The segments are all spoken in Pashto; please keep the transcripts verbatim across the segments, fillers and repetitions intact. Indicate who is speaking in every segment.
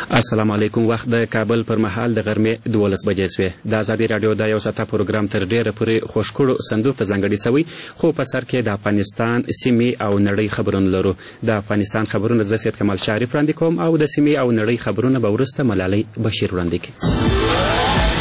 Speaker 1: السلام علیکم. وخت د کابل پر مهال د غرمې دولس بجې شوې. د ازادي راډیو د یو ساعته پروګرام تر ډیره پورې خوشکړو صندوق ته ځانګړی شوی، خو په سر کې د افغانستان سیمې او نړۍ خبرونه لرو. د افغانستان خبرونه زه سید کمال شریف وړاندې کوم او د سیمې او نړۍ خبرونه به وروسته ملالۍ بشیر وړاندې کړي.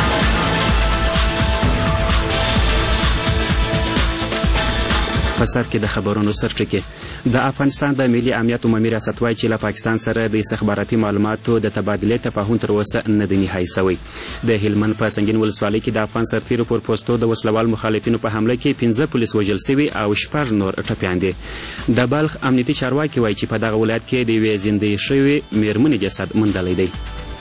Speaker 1: په سر کې د خبرونو سرچکې د افغانستان د ملي امنیت عمومي ریاست وایي چې له پاکستان سره د استخباراتي معلوماتو د تبادلې تفاهم تر اوسه نه دی نهایي شوی. د هلمند په سنګین ولسوالۍ کې د افغان سرتیرو پر پوستو د وسلوال مخالفینو په حمله کې پنځه پولیس وژل سوي او شپږ نور ټپیان دي. د بلخ امنیتي چارواکي وایي چې په دغه ولایت کې د یوې زندې شوې میرمنې جسد موندلی دی.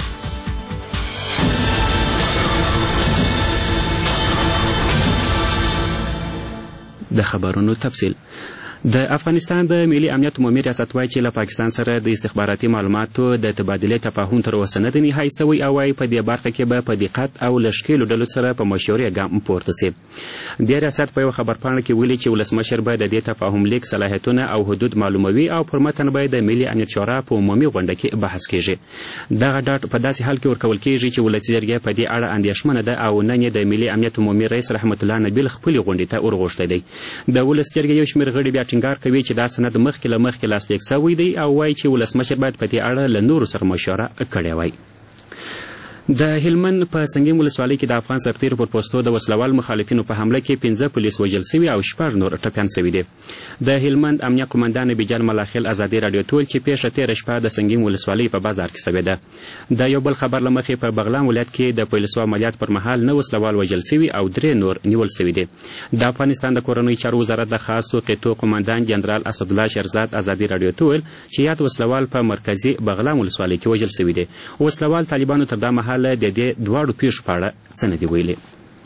Speaker 1: د خبرونو تفصیل. د افغانستان د ملي امنیت عمومي ریاست وایي چې له پاکستان سره د استخباراتي معلوماتو د تبادلې تفاهم تر اوسه نه دی نهایي شوی او وایي په دې برخه کې به په دقت او له ښکېلو ډلو سره په مشورې ګام پورته سي. د ریاست په یوه خبرپاڼه کې ویلي چې ولسمشر به د دې تفاهم لیک صلاحیتونه او حدود معلوموي او پر متن به د ملي امنیت شورا په عمومي غونډه کې بحث کیږي. دغه ډاډ په داسې حال کې ورکول کیږي چې ولسي جرګه په دې اړه اندېښمنه ده او نن یې د ملي امنیت عمومي رئیس رحمت الله نبیل خپلې غونډې ته ورغوښتی دی. د ولس جرګې یو شمېر غړي بیا ټینګار کوي چې دا سند مخکې له مخکې لاسلیک شوی دی او وایي چې ولسمشر باید په دې اړه له نورو سره مشوره کړې وای. د هلمند په سنګین ولسوالۍ کې د افغان سرتیرو پر پوستو د وسلوال مخالفینو په حمله کې پنځه پولیس وژل سوي او شپږ نور ټپیان سوي دي. د هلمند امنیه قمندان بیجان ملاخیل ازادي راډیو ته ویل چې پیښه تېره شپه د سنګین ولسوالۍ په بازار کې شوې ده. د یو بل خبر له مخې په بغلان ولایت کې د پولیسو عملیات پر مهال نه وسلوال وژل سوي او درې نور نیول سوي دي. د افغانستان د کورنیو چارو وزارت د خاصو قطعو قمندان جنرال اسدالله شیرزاد ازادي راډیو ته ویل چې یاد وسلوال په مرکزي بغلان ولسوالۍ کې وژل سوي دي. وسلوال طالبانو تر دا مهاله د دې دواړو پیښو په اړه څه نه دي ویلي.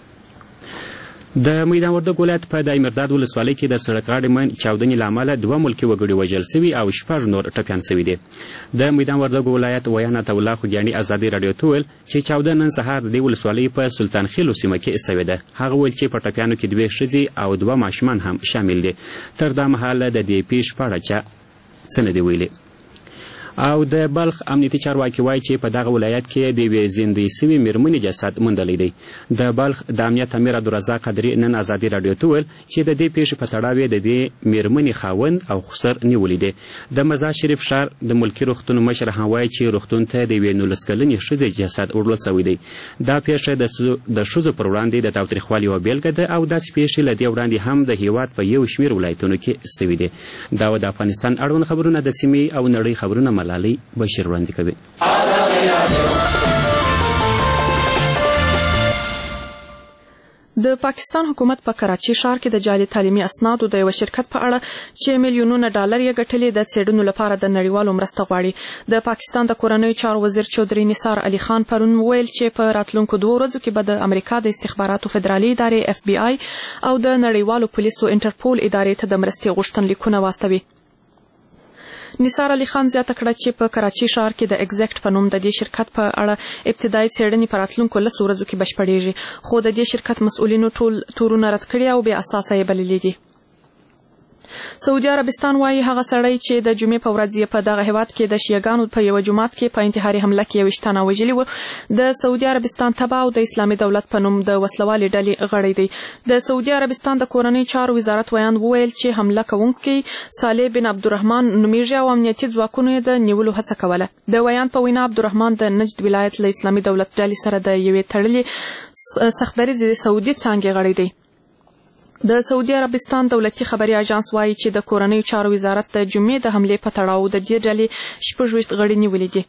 Speaker 1: د میدان وردګ ولایت په دایمرداد ولسوالۍ کې د سړک غاړې من چاودنې له امله دوه ملکي وګړي وژل سوي او شپږ نور ټپیان سوي دي. د میدان وردګ ولایت ویان عطاالله خوږیاڼي ازادي راډیو ته ویل چې چاودنه نن سهار د دې ولسوالۍ په سلطان خیلو سیمه کې سوې ده. هغه ویل چې په ټپیانو کې دوې ښځې او دوه ماشومان هم شامل دي. تر دا مهاله د دې پیښې په اړه چا څه نه دي ویلي. او د بلخ امنیتي چارواکي وایي چې په دغه ولایت کې د یوې زندې سوي میرمنې جسد موندلی دی. د بلخ د امنیت امیر عبدالرزاق قدري نن ازادي راډیو ته ویل چې د دې پیښې په تړاو یې د دې میرمنې خاوند او خسر نیولی دی. د مزار شریف ښار د ملکي روغتون مشر هم وایي چې روغتون ته د یوې نولس کلنې ښځې جسد وړل سوی دی. دا پیښه د ښځو پر وړاندې د تاوتریخوالي یوه بیلګه ده او داسې پیښې له دې وړاندې هم د هیواد په یو شمېر ولایتونو کې سوي دي. دا د افغانستان اړوند خبرونه د سیمې او نړۍ خبرونه ملالۍ بشیر وړاندې کوي.
Speaker 2: د پاکستان حکومت په کراچي ښار کې د جعلي تعلیمي اسنادو د یوه شرکت په اړه چې میلیونونه ډالر یې ګټلي د څېړنو لپاره د نړیوالو مرسته غواړي. د پاکستان د کورنیو چارو وزیر چودري نثار علي خان پرون ویل چې په راتلونکو دوه ورځو کې به د امریکا د استخباراتو فدرالي ادارې اف بي آی او د نړیوالو پولیسو انټرپول ادارې ته د مرستې غوښتنلیکونه واستوي. نثار علي خان زیاته کړه چې په کراچي ښار کې د ایگزیکټ په نوم د دې شرکت په اړه ابتدایي څېړنې په راتلونکو لسو ورځو کې بشپړېږي، خو د دې شرکت مسؤلینو ټول تورونه رد کړي او بې اساسه یې بللي دي. سعودي عربستان وایي هغه سړی چې د جمعې په ورځ یې په دغه هیواد کې د شیعګانو په یوه جومات کې په انتحاري حمله کې یوویشت تنه وژلي وو، د سعودي عربستان تبع او د اسلامي دولت په نوم د وسلوالې ډلې غړی دی. د سعودي عربستان د کورنیو چارو وزارت ویان وویل چې حمله کوونکی صالح بن عبدالرحمن نومیږي او امنیتي ځواکونو یې د نیولو هڅه کوله. د ویان په وینا عبدالرحمن د نجد ولایت له اسلامي دولت ډلې سره د یوې تړلې سختدریځې سعودي څانګې غړی دی. د سعودي عربستان دولتي خبري اژانس وایي چې د کورنیو چارو وزارت د جمعې د حملې په تړاو د دې ډلې شپږ ویشت غړي نیولي دي.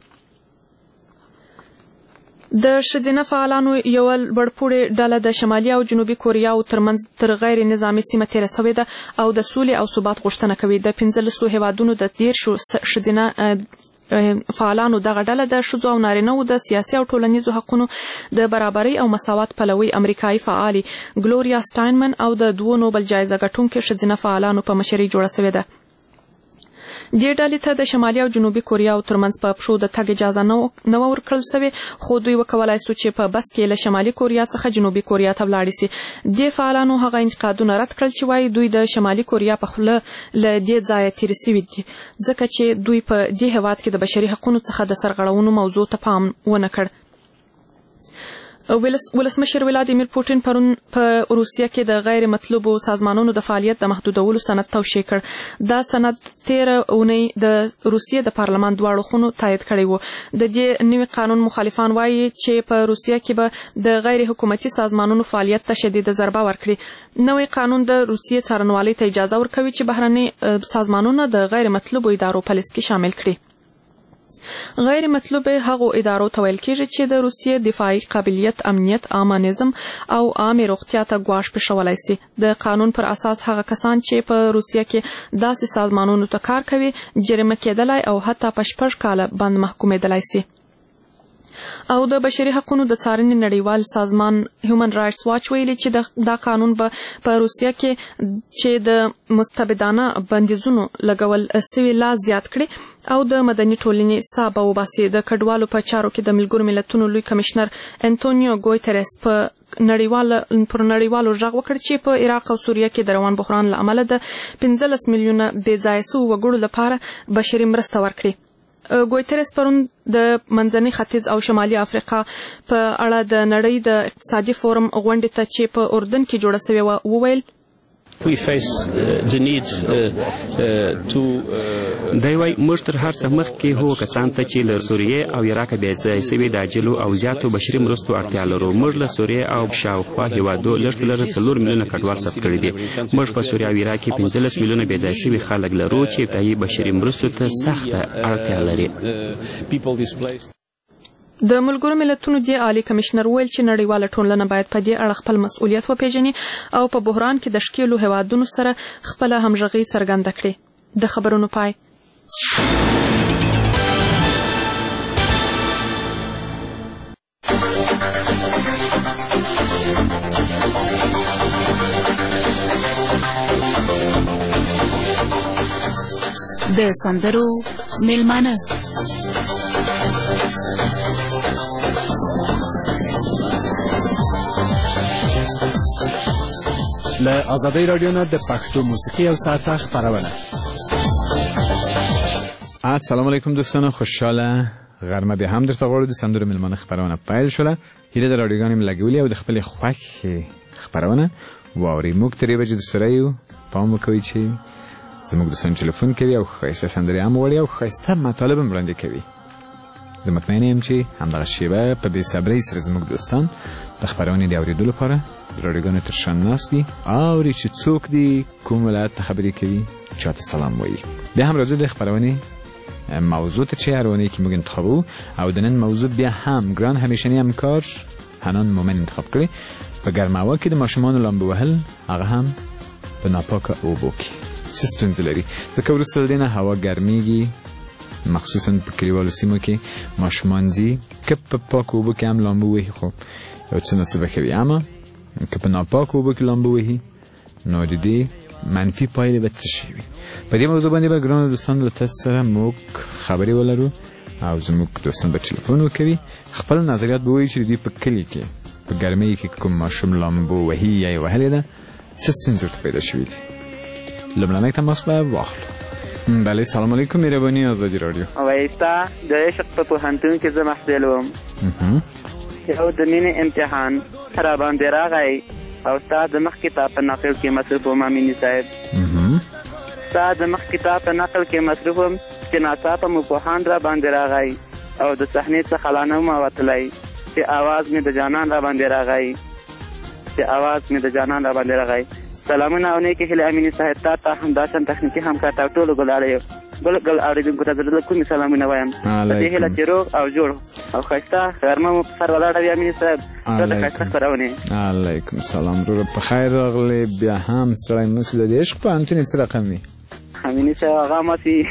Speaker 2: د ښځینه فعالانو یوه لوړپوړې ډله د شمالي او جنوبي کوریاو ترمنځ تر غیر نظامي سیمه تېره سوې ده او د سولې او ثبات غوښتنه کوي. د پنځلسو هیوادونو د دېرشو ښځینه فعالانو دغه ډله د ښځو او نارینه‌وو د سیاسي او ټولنیزو حقونو د برابرۍ او مساوات پلوي امریکایي فعالي ګلوریا سټاینمن او د دوو نوبل جایزه ګټونکو ښځینه فعالانو په مشرۍ جوړه سوې ده. دې ډلې ته د شمالي او جنوبي کوریا ترمنځ په پښو د تګ اجازه نه ورکړل شوې، خو دوی وکولای شو چې په بس کې له شمالي کوریا څخه جنوبي کوریا ته ولاړ شي. د فعالانو هغه انتقادونه رد کړل چې وايي دوی د شمالي کوریا په خوله له دې ځایه تېر شوي دي ځکه چې دوی په دې هېواد کې د بشري حقوقو څخه د سرغړونو موضوع ته پام ونه کړ. ولسمشر ولادیمیر پوټین پرون په روسیه کې د غیر مطلوبو سازمانونو د فعالیت د محدودولو سند توشیح کړ. دا سند تیره اونۍ د روسیې د پارلمان دواړو خونو تایید کړی و. د دې نوي قانون مخالفان وایي چې په روسیه کې به د غیر حکومتي سازمانونو فعالیت ته شدید ضربه ورکړي. نوی قانون د روسیې څارنوالۍ ته اجازه ورکوي چې بهرني سازمانونه د غیر مطلوبو ادارو په لیست کې شامل کړي. غیر مطلوب هغو ادارو ته ویل کېږي چې د روسیې دفاعي قابلیت، امنیت، عامه نظم او عامه روغتیا ته ګواښ پېښولی سي. د قانون پر اساس هغه کسان چې په روسیه کې داسې سازمانونو ته کار کوي جریمه کېدلی او حتی په شپږ کاله بند محکومېدلی سي. او د بشري حقوقو د څارنې نړیوال سازمان هیومن رائټس واچ ویلي چې دا قانون به په روسیه کې چې د مستبدانه بندیزونو لګول سوي لا زیات کړي او د مدني ټولنې ساه به وباسي. د کډوالو په چارو کې د ملګرو ملتونو لوی کمشنر انټونیو ګویترس په نړیوال پر نړیوالو غږ وکړ چې په عراق او سوریه کې د روان بحران له امله د پنځلس میلیونه بې ځایه سوو وګړو لپاره بشري مرسته ورکړي. ګویترس پرون د منځني ختیځ او شمالي افریقا په اړه د نړۍ د اقتصادي فورم غونډې ته چې په اردن کې جوړه سوې وه وویل
Speaker 3: We face uh, the need uh, uh, to
Speaker 1: دی وايي موږ تر هر څه مخکې هغو کسانو ته چې له سوریې او عراق بې ځایه سوي د عاجلو او زیاتو بشري مرستو اړتیا لرو. موږ له سوریې او شاوخوا هېوادو لږ تر لږه څلور میلیونه کډوال ثبت کړي دي. موږ په سوریه او عراق کې پنځلس میلیونه بې ځایه سوي خلک لرو چې ابتدایي بشري مرستو ته سخته اړتیا لري.
Speaker 2: د ملګرو ملتونو د عالی کمشنر ویل چې نړیواله ټولنه باید په دې اړه خپل مسؤلیت وپیژني او په بحران کې د ښکېلو هېوادونو سره خپله همغږي څرګنده کړي. د خبرونو پای.
Speaker 4: د سندرو میلمانه
Speaker 5: له آزادۍ رادیو نه د پښتو موسیقي او ساعته خپرونه. السلام علیکم دوستان، خوشحاله غرمه به هم درته غواړو. د سندرو میلمانه خپرونه پیل شوله. هیله د رادیوګانې مې لګولې او د خپلې خوښې خپرونه واورئ. موږ ترې بجې درسره یو. پام وکوئ چې زموږ دوستان ټلیفون کوي او ښایسته سندرې هم وړي او ښایسته مطالب هم وړاندې کوي. زه مطمئن یم چې همدغه شیبه په بې صبرۍ سره زموږ دوستان د خپرونې د اورېدو لپاره د رادیوګانو تر شا ناست دي، اوري چې څوک دي، کوم ولایت ته خبرې کوي، چاته سلام وایي. بیا هم راځو د خپرونې موضوع ته چې هر اونۍ کې موږ انتخابو او د نن موضوع بیا هم ګران همیشني همکار حنان مومن انتخاب کړی. په ګرمه هوا کې د ماشومانو لامبو وهل، هغه هم په ناپاکه اوبو کې څه ستونزې لري، ځکه وروسته له دې نه هوا ګرمیږي، مخصوصا په کلیوالو سیمو کې ماشومان ځي که په پاکو اوبو کې هم لامبو وهي خو یو څه نه څه به کوي، اما که په ناپاکو اوبو کې لامبو وهي نو د دې منفي پایلې به څه شي وي. په دې موضوع باندې به ګرانو دوستانو له تاسو سره موږ خبرې ولرو او زموږ دوستان به ټلیفون وکوي، خپل نظریات به وایي چې د دې په کلي کې په ګرمۍ کې کوم ماشوم لامبو وهي یا یې وهلې ده څه ستونزې ورته پیدا شوي دي. لومړنی تماس به واخلو. بله، سلام علیکم، مهرباني آزادي رادیو.
Speaker 6: وایستا د عشق په پوهنتون کې زه محصل وم. یو د مینې امتحان را باندې راغی او ستا د مخ کتاب په نقل کې مصروف وم امیني صاحب. ستا د مخ کتاب په نقل کې مصروف وم چې ناڅاپه مو پوهان را باندې راغی او د صحنې څخه لا نه وم وتلی چې اواز مې د جانان را باندې راغی چې اواز مې د جانان را باندې راغی. سلامونه او نیکې هیلې امیني صاحب، تا ته همداشان تخنیکي همکار ته ټولو ګلاړیو بل ګل اورېدونکو ته د کومې سلامونه وایم. په دې هیله چې روغ او جوړ او ښایسته غرمه مو په سر ولاړه وي امیني صاحب. ته د ښایسته خپرونې.
Speaker 5: علیکم سلام وروره، په خیر راغلی. بیا هم سړی مسو د عشق پوهنتون یې څه رقم وي؟
Speaker 6: امیني صاحب هغه ماسي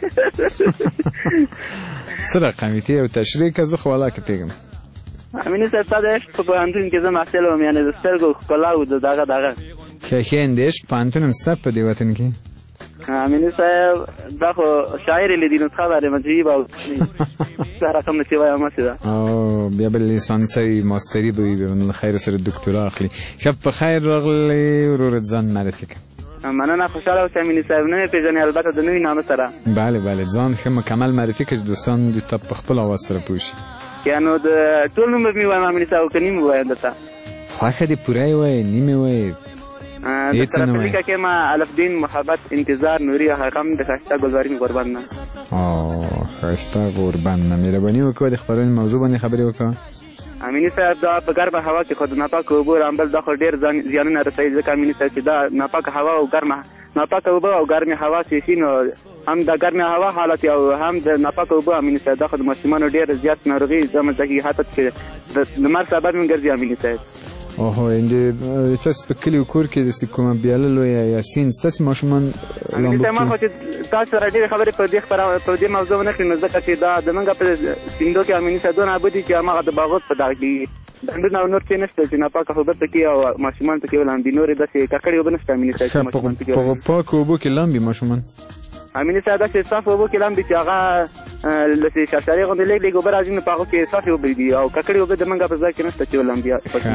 Speaker 5: څه رقم وي؟ ته یو تشریح که زه خو ولاکه پوهېږم.
Speaker 6: امیني صاحب ستا د عشق په پوهنتون کې زه محصل وم، یعنې د سترګو ښکلا او د دغه دغه
Speaker 5: ښه ښه د عشق پوهنتون هم شته په دې وطن کې؟
Speaker 6: امینی صاحب دا خو شاعر لیدي نو خبره مجيب او دا رقم نشي وایم مسه
Speaker 5: او بیا بل لیسانسي ماستری به وي بن خیر سره دکتورا اخلي شپ په خیر راغلی ورور ځان معرفي کړه.
Speaker 6: مننه خوشاله اوسئ امینی صاحب نه پیژنې البته د نوې نام سره.
Speaker 5: بله بله ځان ښه مکمل معرفي کړه دوستان د ته په خپل اواز سره پوه شي.
Speaker 6: یعنو د ټول نوم مې وایم امینی صاحب که نیم وایم درته
Speaker 5: خوښه دې پوره یې وایې نیمې وایې
Speaker 6: د سره په لیکه کې ما الف دین محبت انتظار نوري حقم د ښایسته ګلبارین قربان نه
Speaker 5: او ښایسته قربان نه مهرباني وکړه د خپرونې موضوع باندې خبرې وکړه.
Speaker 6: امینی صاحب دا په ګرمه هوا کې خو د ناپاکه اوبو رامبل دا خو ډېر زیانونه رسوي ځکه امینی صاحب چې دا ناپاکه هوا او ګرمه ناپاکه اوبه او ګرمې هوا چې شي نو هم د ګرمې هوا حالت او هم د ناپاکه اوبه امینی صاحب دا خو د ماشومانو ډېر زیات ناروغي رامنځته کېږي حتی چې د لمر سبب هم ګرځي امینی صاحب.
Speaker 5: اوهو اندې تاسو په کلي کور کې د کومه بیاله لویه یا سین ستاسو ماشومان
Speaker 6: امینی صاحب ما خو چې تاسو سره ډېرې خبرې په دې خبره په دې موضوع ونه کړې نو ځکه چې دا زمونږ په سیندو کې امیني صاحب دونه ابدي چې هماغه د باغوت په دغه کې ډنډونه او نور څه نشته چې ناپاکه اوبه پکې او ماشومان پکې ولاندې نورې داسې ککړې اوبه نشته امیني صاحب
Speaker 5: په پاکو اوبو کې لامبي ماشومان
Speaker 6: امیني صاحب داسې صاف اوبو کې لامبي چې هغه لکه شاشاري غوندې لږ لږ اوبه راځي نو په هغو کې صافې اوبه دي او ککړې اوبه زمونږ په ځای کې نشته چې ولامبي.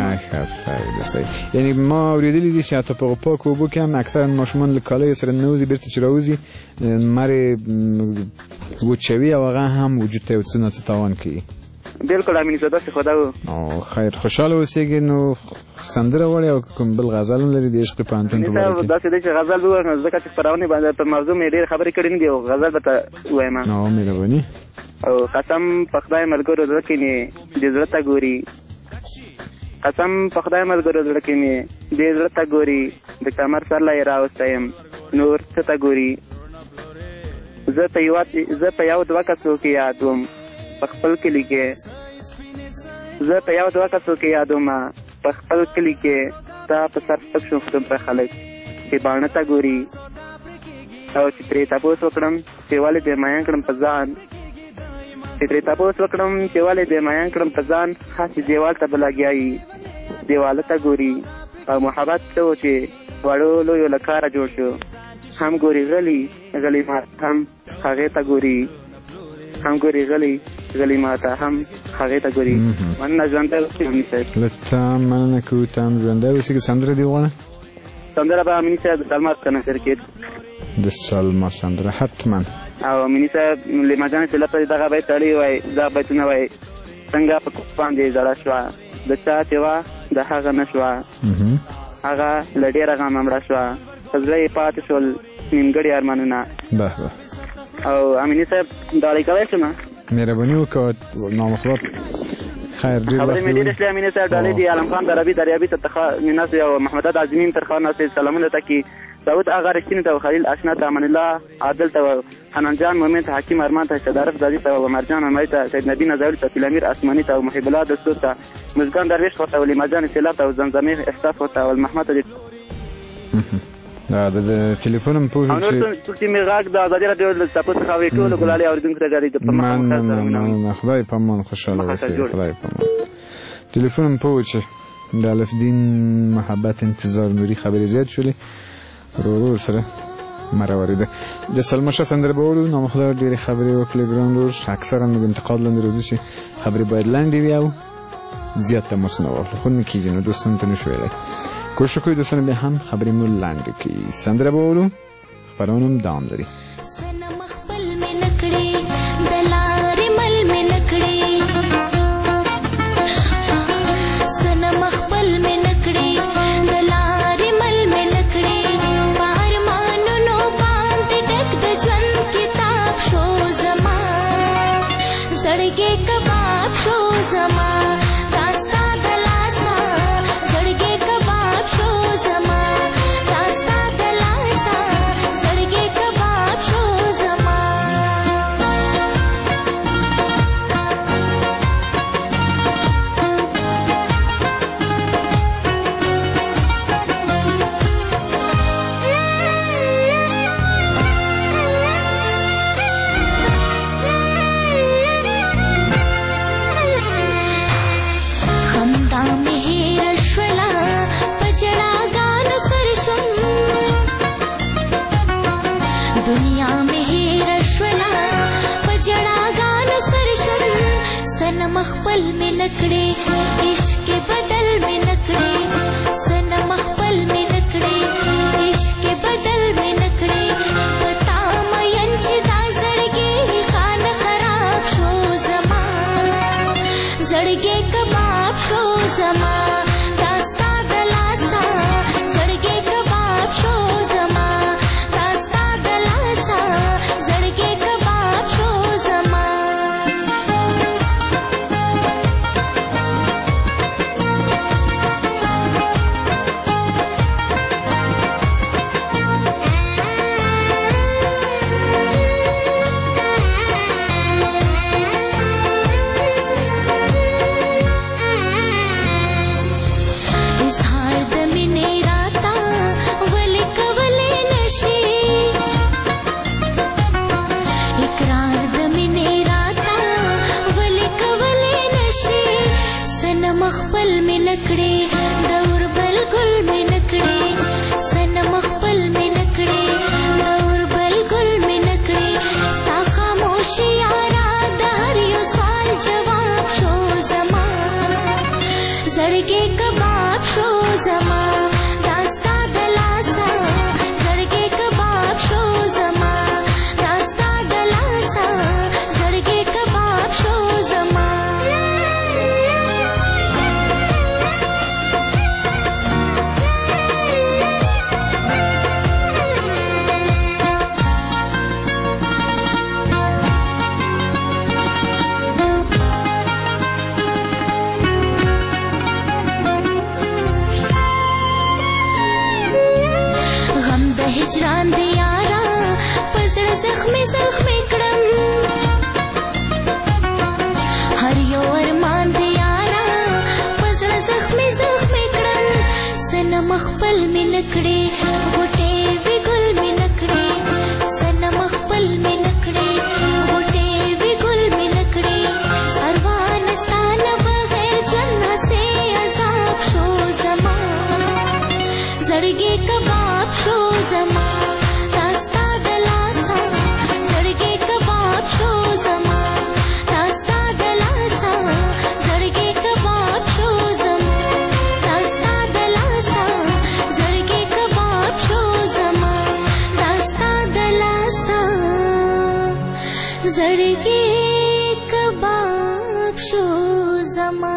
Speaker 5: یعنې ما اورېدلي دي چې حتی په پاکو اوبو کې هم اکثرا ماشومان له کالیو سره ننوځي بیرته چې راوځي مرې وچوي او هغه هم وجود ته یو څه نه څه تاوان کوي.
Speaker 6: بالکل امیني صاحب داسې خو دا و.
Speaker 5: او خیر خوشحاله اوسېږي نو سندره وړې او کوم بل غزل هم لري د عشق پوهنتون په باره کې؟
Speaker 6: داسې دی چې غزل ووایم ځکه چې خپرونې باندې په موضوع مې ډېرې خبرې کړې نه دي او غزل به ته ووایم.
Speaker 5: او مهرباني.
Speaker 6: او قسم په خدای ملګرو زړه کې مې د زړه ته ګوري قسم په خدای ملګرو زړه کې مې د زړه ته ګوري د کمر سر لا یې راوستی یم نور څه ته ګوري زه په یو زه په یو دوه کسو کې یاد وم په خپل کلي کې زه په یو دوه کسو کې یاد وم په خپل کلي کې ستا په سر سپک شو پر خلک چې باڼه ته ګوري او چې پرې تپوس وکړم چې ولې دې ماین کړم په ځان چې پرې تپوس وکړم چې ولې دې ماین کړم په ځان خاصې دیوال ته به لګیایي دیواله ته ګوري او محبت څه و چې وړو لویو له کاره جوړ شو هم ګوري غلی غلی ما هم هغې ته ګوري هم ګوري غلی غلی ما ته هم هغې ته ګوري. مننه ژوندی اوسې امیني صاحب.
Speaker 5: له تا مننه کوو ته هم ژوندی اوسې که سندره دې وغواړه؟
Speaker 6: سندره به امیني صاحب د سلما څخه نشر کېد
Speaker 5: د سلما سندره حتما.
Speaker 6: او امیني صاحب لیما جانې چې لپاره دغه بیت تړلی وای دا بیتونه وای څنګه په کوڅ باندې زړه شوه د چا چې وه د هغه نه شوه هغه له ډېره غمه مړه شوه په زړه یې پاتې شول نیمګړي ارمانونه.
Speaker 5: به به
Speaker 6: او امیني صاحب ډالۍ کولی شم؟
Speaker 5: مهرباني وکړه نامخلوق خیر ډېر
Speaker 6: خبرې مې ډېرې شلې امیني صاحب ډالۍ دي عالم خان دربي دریابي ته میناس او محمد عظیمین ترخان ناصر سلامونه ته کې داود آغا رښتیني ته خلیل اشنا ته امان الله عادل ته حنان جان مومن ته حکیم ارمان ته صدارت زادي ته مرجان امای ته سید نبی نزاوی ته فیلمیر اسماني ته محب الله دستور ته مزګان درویش ته ولی مجان سیلاب ته زمزمه احساس ته ول محمد ته
Speaker 5: دا د ټلیفون په
Speaker 6: او نو ټول چې می غاګ د ازادي رادیو د تاسو څخه وې ټول ګلالي اوریدونکو ته غړي د
Speaker 5: پرمختګ نه خدای په مان خوشاله اوسئ خدای په مان. ټلیفون په وچه د الف دین محبت انتظار نوري خبرې زیات شولې ورور سره مرواري ده د سلما شه سندره به وړو نو مخدار ډېرې خبرې وکړې ګران ورور اکثرا موږ انتقاد لاندې راځو چې خبرې باید لنډې وي او زیات تماس نه واخلو خو نه کېږي نو دوستانو ته نشو ویلی کوشش وکړئ دوستانو بیا هم خبرې مو لنډې کړي سندره به وړو خپرونه هم دوام لري.
Speaker 7: خپل مې نکړې عشق بدل مې نکړې سنم خپل مې نکړې عشق بدل مې نکړې پتا مې چې دا زړګي خان خراب شو زما زړګي کباب شو زما داستا دلاسا زړګي کباب شو زما داستا دلاسا زړګي کباب شو زما خپل مې نکړې دور بل ګل مې نکړې سنم خپل مې نکړې دور بل ګل مې نکړې ستا خاموشي یارا د هر یو سوال جواب شو زما زړګي کباب شو زما داستا دلاسا زړګي کباب شو زما داستا دلاسا زړګي کباب شو زما هجران دی یارا پزړه زخمي زخمي کړم هر یو ارمان دی یارا پزړه زخمي زخمي کړم سنم خپل مې نکړې غوټې وی ګل مې نکړې سنم خپل مې نکړې غوټې وی ګل مې نکړې سروان ستانه بغیر جنت سے عذاب شو زما زړګي کباب شو زما داستا دلاسا زړګي کباب شو زما داستا دلاسا زړګي کباب شو زما داستا دلاسا زړګي کباب شو زما داستا دلاسا زړګي کباب شو زما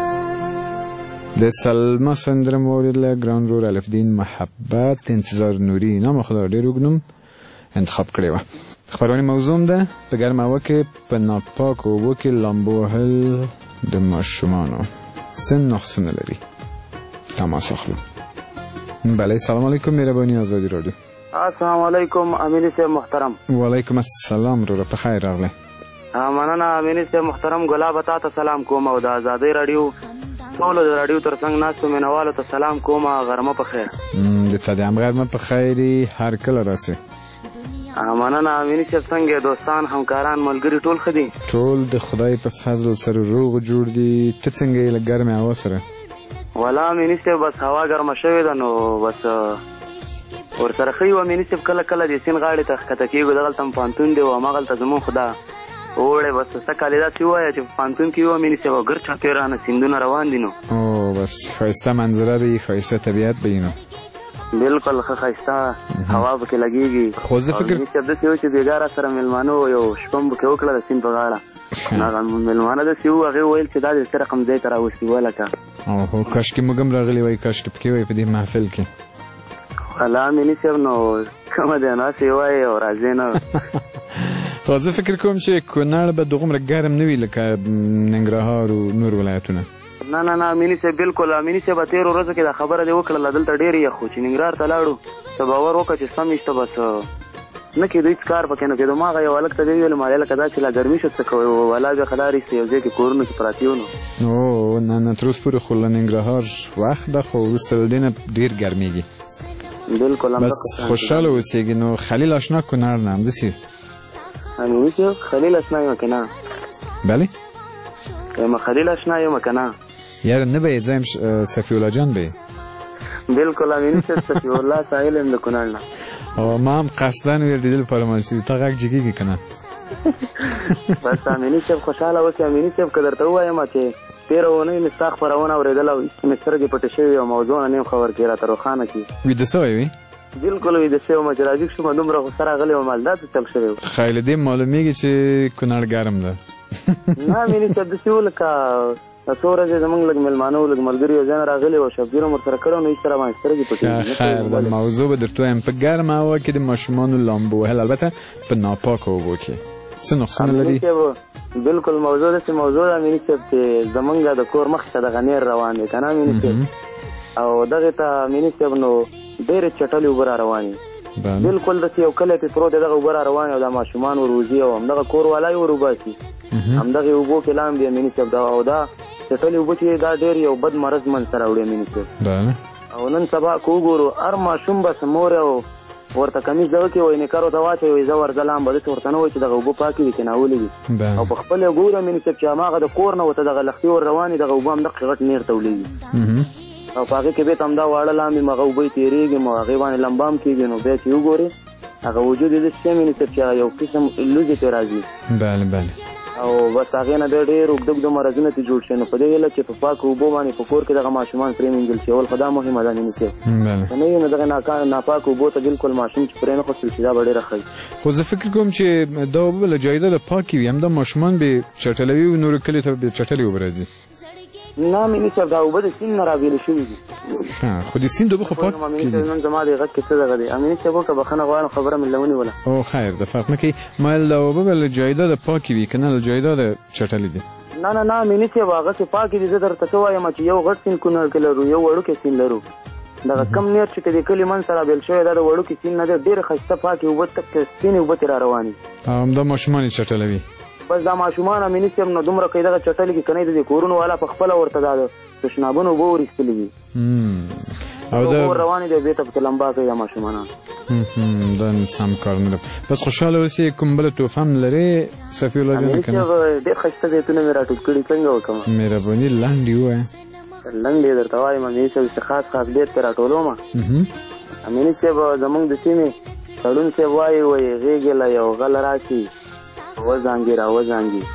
Speaker 5: د سلمه سندره مورد له ګران رور الفدین محبت انتظار نوري نام خدا ډېر وګنم انتخاب کړی و خبرونه موضوع ده په ګرمه هوا کې په ناپاکو اوبو کې لامبو وهل د ماشومانو څه نقصونه لري تماس اخلو بله سلام علیکم مهرباني آزادی رادیو
Speaker 6: السلام علیکم امینی صاحب محترم
Speaker 5: وعلیکم السلام رو په خیر راغلی
Speaker 6: مننه امینی صاحب محترم ګلاب تا ته سلام کوم او د آزادی رادیو ټولو د راډیو تر څنګ ناستو مینوالو ته سلام کوم غرمه په خیر
Speaker 5: د تا د هم غرمه په خیري هر کله راسي
Speaker 6: مننه امینی صاحب څنګه دوستان همکاران ملګري ټول ښه دي
Speaker 5: ټول د خدای په فضل سره روغ جوړ دي ته څنګه یې له ګرمې هوا سره
Speaker 6: والا امینی صاحب بس هوا ګرمه شوې ده نو بس ورسره ښه یو امینی صاحب کله کله د سیند غاړې ته ښکته کېږو دغلته هم پوهنتون دی او هماغلته زموږ خو دا اوړی بس څه کالې داسې ووایه چې په پوهنتون کې یو امیني صاحب ګر چاپېرانه سیندونه روان دي نو
Speaker 5: او بس ښایسته منظره به وي ښایسته طبیعت به وي نو
Speaker 6: بلکل ښه ښایسته هوا پکې لګېږي
Speaker 5: خو زه فکر
Speaker 6: امیني صاحب داسې و چې بېګا را سره مېلمانه وو یو شپه م پکې وکړه د سیند په غاړه هغه مېلمانه داسې وو هغې وویل چې دا د څه رقم ځای ته راوستي ولکه
Speaker 5: اوهو کاشکې موږ هم راغلي وای کاشکې پکې وای په دې محفل کې
Speaker 6: والا امیني صاحب نو کومه دی ناسې وایې او راځې نه
Speaker 5: خو زه فکر کوم چې کونړ به دغومره ګرم نه وي لکه ننګرهار او نور ولایتونه
Speaker 6: نه نه نه امیني صاحب بلکل امیني صاحب تېرو ورځو کې دا خبره دې وکړله دلته ډېر یخ و چې ننګرهار ته لاړو ته باور وکړه چې سم ایسته بس نه کېدو هېڅ کار پکې نه کېدو ما هغه یو هلک ته دې ویلم هغې لکه دا چې لا ګرمي شو څه کوئ ولا بیا ښه لار ایسته یو ځای کې کورونو کې پراته یو نو
Speaker 5: او نه نه تر اوسه پورې خو له ننګرهار وخت ده خو وروسته له دې نه ډېر ګرمېږي
Speaker 6: بلکل
Speaker 5: بس خوشحاله اوسېږي نو خلیل اشنا کونړ نه همداسې
Speaker 6: امیني صاحب خلیل اشنا یم که نه
Speaker 5: بله
Speaker 6: یم خلیل اشنا یم که نه
Speaker 5: یاره نه به یې ځایم صفی الله جان به
Speaker 6: بلکل امیني صاحب صفی الله ساحل یم د کونړ نه
Speaker 5: او ما هم قصدا ویل دیدل لپاره مال شوي تا غږ جګېږي که نه
Speaker 6: بس امیني صاحب خوشاله اوسې. امیني صاحب که درته ووایم چې تېره اونۍ مې ستا خپرونه اورېدله او مې سترګې پټې شوې او موضوع نه نیم خبر کړې راته روښانه کړي.
Speaker 5: ویده سوی وي؟
Speaker 6: بالکل ویده شوی وم چې راجیګ شوم دومره غوسه راغلې وم مالدا څه چل شوی و.
Speaker 5: خیر له دې معلومیږي چې کونړ ګرم ده.
Speaker 6: نه امیني صاحب داسې و لکه څو ورځې زمونږ لږ مېلمانه وو لږ ملګري یو ځای نه راغلي وو شبګیر هم ورسره کړی و نو هېڅ سره باندې سترګې پټې وې.
Speaker 5: خیر د موضوع به درته وایم په ګرمه هوا کې د ماشومانو لامبو وهل البته په ناپاکو اوبو کې څه نقصان لري؟
Speaker 6: بالکل موضوع داسې موضوع ده امیني صاحب چې زمونږ د کور مخې ته دغه نیر روان دی که نه امیني صاحب او دغې ته امیني صاحب نو ډېرې چټلې اوبه را روانې بالکل داسې یو کلی پې پروت دی دغه اوبه را روانې او دا ماشومان وروځي او همدغه کور والا یې ور وباسي همدغې اوبو کې لاندې امیني صاحب او دا چټلې اوبه چې دا ډېر یو بد مرض منځته راوړي امیني صاحب. او نن سبا که وګورو هر ماشوم بس مور او ورته کمیس دغه کې وایي نکر ورته واچوي وایي زه ورځه لامبه داسې ورته نه وایي چې دغه اوبه پاکې وي که ناولې دي او په خپل یې ګورو امیني صاحب چې هماغه د کور نه ورته دغه لښتې ور روانې دغه اوبه همدغه غټ نیر تولیږي او په هغې کې بیا ته همدا واړه لامبي م هغه اوبه یې تېرېږي م هغې باندې لمبه هم کېږي نو بیا چې وګورې هغه وجود یې داسې امیني صاحب چې هغه یو قسم لوځې پرې راځي
Speaker 5: بله بله
Speaker 6: او بس هغې نه د ډېر اوږده اوږده مرضونه ترې جوړ شي نو په دې هیله چې په پاکو اوبو باندې په کور کې دغه ماشومان پرېمینځل شي اول خو دا مهمه ده امیني صاحب که نه وي نو دغه ناپاکو اوبو ته بالکل ماشوم چې پرې نه خوستل شي دا به ډېره ښه وي.
Speaker 5: خو زه فکر کوم چې دا اوبه به له جایداده پاکې وي همدا ماشومان به چټلوي او نورو کلیو ته به چټلې اوبه راځي.
Speaker 6: نه امیني صاحب دا اوبه د سیند نه راویلې شوي دي
Speaker 5: خو د سیند اوبه خو پاک
Speaker 6: امیني صاحب نن زما د غږ کې څه دغه دی امیني صاحب که بخښنه غواړم خبره مې له ونیوله.
Speaker 5: او خیر د فرق نه کوي مایل دا اوبه به له جایداده پاکې وي که نه له جایداده چټلې دي؟
Speaker 6: نه نه نه امیني صاحب هغسې پاکې دي زه درته څه وایم چې یو غټ سیند کونړ کې لرو یو وړوکی سیند لرو دغه کم نیر چې د کلي منځ ته رابېل شوی دا د وړوکي سیند نه دی ډېرې ښایسته پاکې اوبه تک سپینې اوبه ترې را روانې
Speaker 5: او همدا ماشومان یې چټلوي.
Speaker 6: بس دا ماشومان امیني صاحب نو دومره کوي دغه چټلې کې که نه د دې کورونو والا په خپله ورته دا د تشنابونو اوبه ور ایستلې دي او دا ور روانې دی بېرته پکې لمبا کوي دا ماشومانان.
Speaker 5: دا سم کار نه ده. بس خوشحاله اوسې کوم بله تحفه هم لرې صفي الله جانه که نه؟
Speaker 6: ډېر ښایسته بیتونه مې راټول کړي څنګه وکړم؟
Speaker 5: مهرباني لنډ یې ووایه.
Speaker 6: لنډ یې درته وایم امیني صاحب چې خاص خاص بیت پرې راټولوم. امیني صاحب زمونږ د سیمې تړون صاحب وایي وایي غېږې له یو غل راشي وزانګې را وزانګې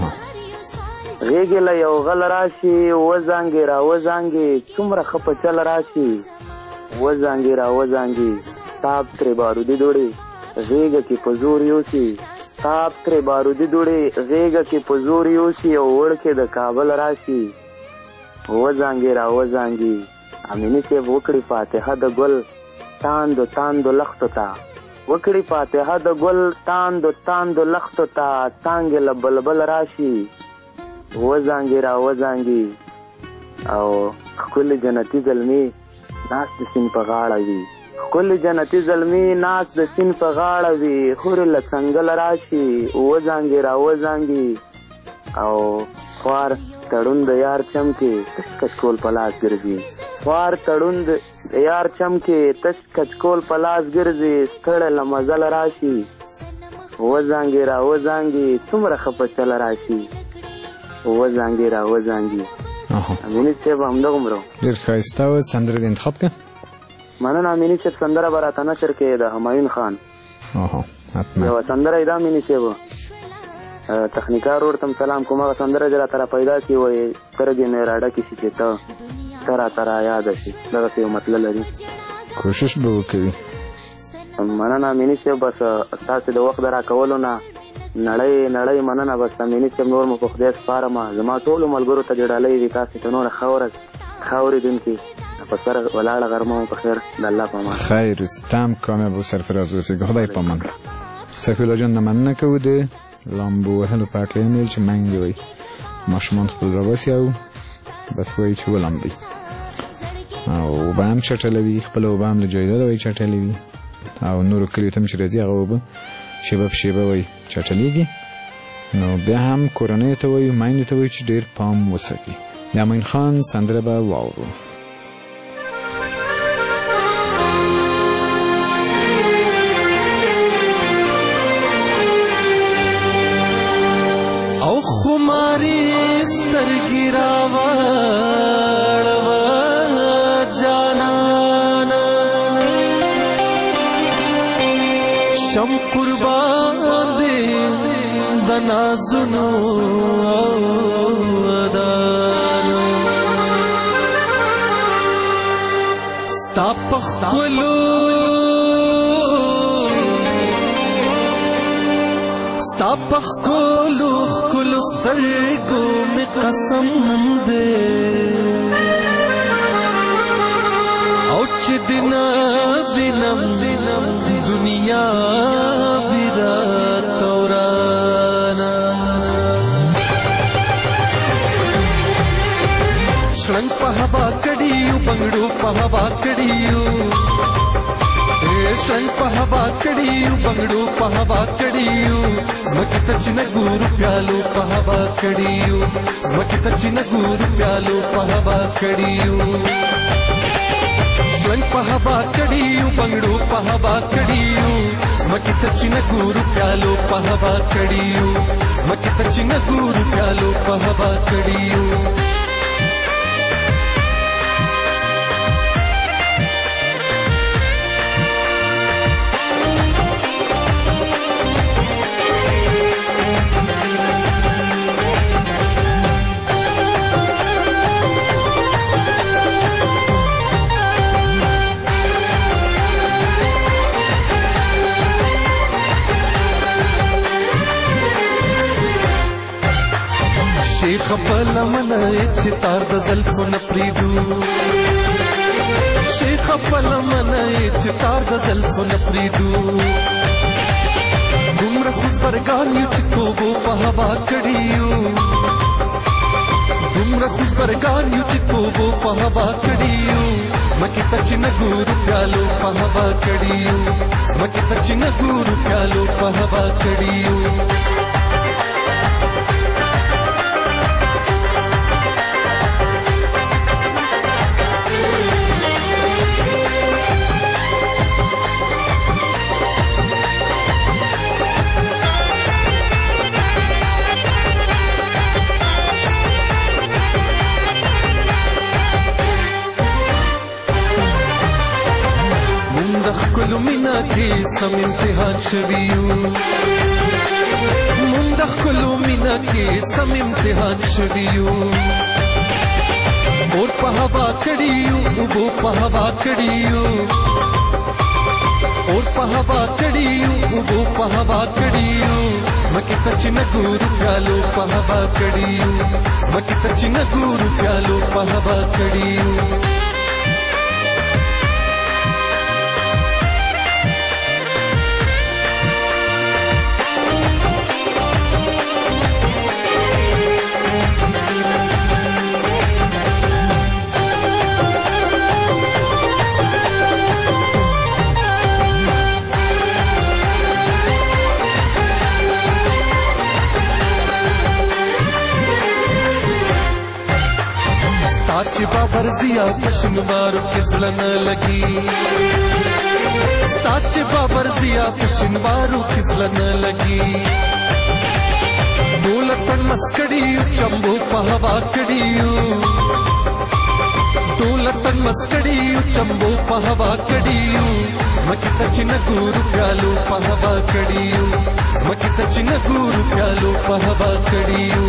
Speaker 6: غېږې له یو غل راشي وزانګې را وزانګې څومره ښه په چل راشي وزانګې را وزانګې تاب ترې بارودي دوړې غېږه کې په زور یوسي تاب ترې بارودي دوړې غېږه کې په زور یوسي او وړکې د کابل راشي وزانګې را وزانګې. امیني صاحب وکړي فاتحه د ګل تاندو تاندو لختو ته وکړي فاتحه د ګل تاندو تاندو لختو ته څانګې له بلبل راشي وزانګې را وزانګې او ښکلې جنتي زلمي ناست د سیند په غاړه وي ښکلې جنتي زلمي ناست د سیند په غاړه وي خورې له څنګل راشي وزانګې را وزانګې او خوار تړون د یار چم کې تش کچکول په لاس ګرځي خوار تړون د یار چم کې تش کچکول په لاس ګرځي ستړی له مزل راشي وزانګې را وزانګې څومره ښه په چل راشي وزانګې را وزانګې. امیني صاحب همدغومره
Speaker 5: ډېر ښایسته و سندره دې انتخاب کړه.
Speaker 6: مننه امیني صاحب سندره به راته نشر کړې د همایون خان یوه سندره یې ده امیني صاحب تخنیکار ورور ته سلام کوم هغه سندره چې راته را پیدا کړي وایي سترګې مې راډکې شي چې ته ته راته را یاده شي دغسې یو مطلب لري
Speaker 5: کوشش به وکوي.
Speaker 6: مننه امیني صاحب بس ستاسې د وخت د راکولو نه نړۍ نړۍ مننه بس امیني صاحب نور مو په خدای سپارم زما ټولو ملګرو ته دې ډالۍ دي تاسې ته نوره ښه ورځ ښه اورېدونکي په سر ولاړه غرمه مو په خیر د الله په امان.
Speaker 5: خیر اوسې ته هم کامیاب او سرفراز اوسېږه خدای په امان. صفي الله جان نه مننه کوو د لامبو وهلو په هکله یې ویل چې منګې وایي ماشومان خپل راباسي او بس وایي چې ولامبئ او اوبه هم چټلوي خپله اوبه هم له جایداده وایي چټلوي او نورو کلیو ته هم چې راځي هغه اوبه شیبه په شیبه وایي چټلیږي نو بیا هم کورنیو ته وایي میندو ته وایي چې ډېر پام وساتي. د امین خان سندره به واورو.
Speaker 8: او خماري سترګې راوړوه جانانه شم قربان دې نازونو ودانو ستا پخولو ستا پخولو خلو سترگو میں قسم دے اوچ دنا وینم دنیا ویرا تورانا شرنگ پہوا کڑیو بنگڑو پہوا کڑیو شرنگ پہوا کڑیو بنگڑو پہوا کڑیو زمکی تچن گورو پیالو پہوا کڑیو زمکی تچن گورو پیالو پہوا کڑیو شرنگ پہوا کڑیو بنگڑو پہوا کڑیو زمکی تچن گورو پیالو پہوا کڑیو زمکی تچن گورو پیالو پہوا کڑیو شیخ پلا منای چتار د زلفو نپریدو شیخ پلا منای چتار د زلفو نپریدو دومره خو برګانیو چې توبو په هوا کړیو دومره خو برګانیو چې توبو په هوا کړیو زمکې ته چې نه ګورو پیالو په هوا کړیو زمکې ته چې نه ګورو پیالو په هوا کړیو کلو مینا کی سم امتحان شویو مندخ کلو مینا کی سم امتحان شویو اور پہوا کڑیو ابو پہوا کڑیو اور پہوا کڑیو ابو پہوا کڑیو زمکی تچن گورو پیالو پہوا کڑیو زمکی تچن گورو پیالو پہوا کڑیو ستا بابر زیا پشن بارو کسلن لگی ستا بابر زیا پشن بارو کسلن لگی دولتن مسکڑیو چمبو پہوا کڑیو دولتن مسکڑیو چمبو پہوا کڑیو زمکی تچن گورو پیالو پہوا کڑیو زمکی تچن گورو پیالو پہوا کڑیو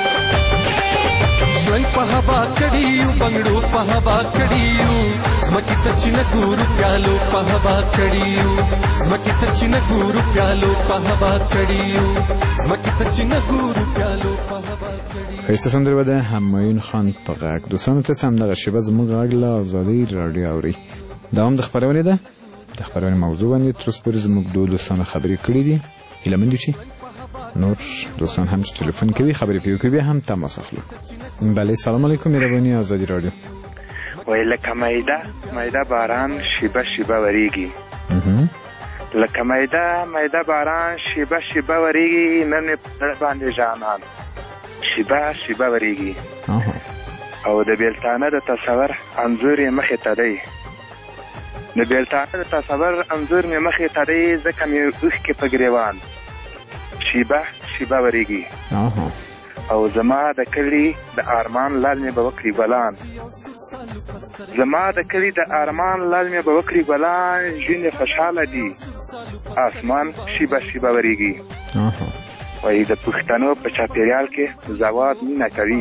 Speaker 8: شرنگ پہوا کڑیو بنگڑو پہوا کڑیو زمکی تچن گورو پیالو پہوا کڑیو زمکی تچن گورو پیالو پہوا کڑیو زمکی تچن گورو پیالو پہوا کڑیو.
Speaker 5: خیسته سندره بده همایون خان په غږ دوستانو ته هم دغه شیبه زموږ غږ له ازادۍ راډیو اوري. دوام د خپرونې ده د خپرونې موضوع باندې تر اوسه پورې زموږ دوه دوستانو خبرې کړي دي. هیله مند یو چې نور دوستان هم چې تلیفون کوي خبرې پرې وکړي بیا هم تماس اخلو. بله سلام علیکم مهرباني ازادي راډیو.
Speaker 9: وای لکه مایده مایده باران شیبه شیبه وریږي لکه مایده مایده باران شیبه شیبه وریږي نن مې په زړه باندې جانان شیبه شیبه وریږي او د بیلتانه د تصور انځور یې مخې ته دی د بیلتانه د تصور انځور مې مخې ته دی ځکه مې اوښکې په ګریوان شیبه شیبه وریږي او زما د کلي د ارمان لال مې به وکړي ګلان زما د کلي د ارمان لال مې به وکړي ګلان ژوند یې خوشحاله دي اسمان شیبه شیبه وریږي وایي د پښتنو په چاپیریال کې زواد مینه کوي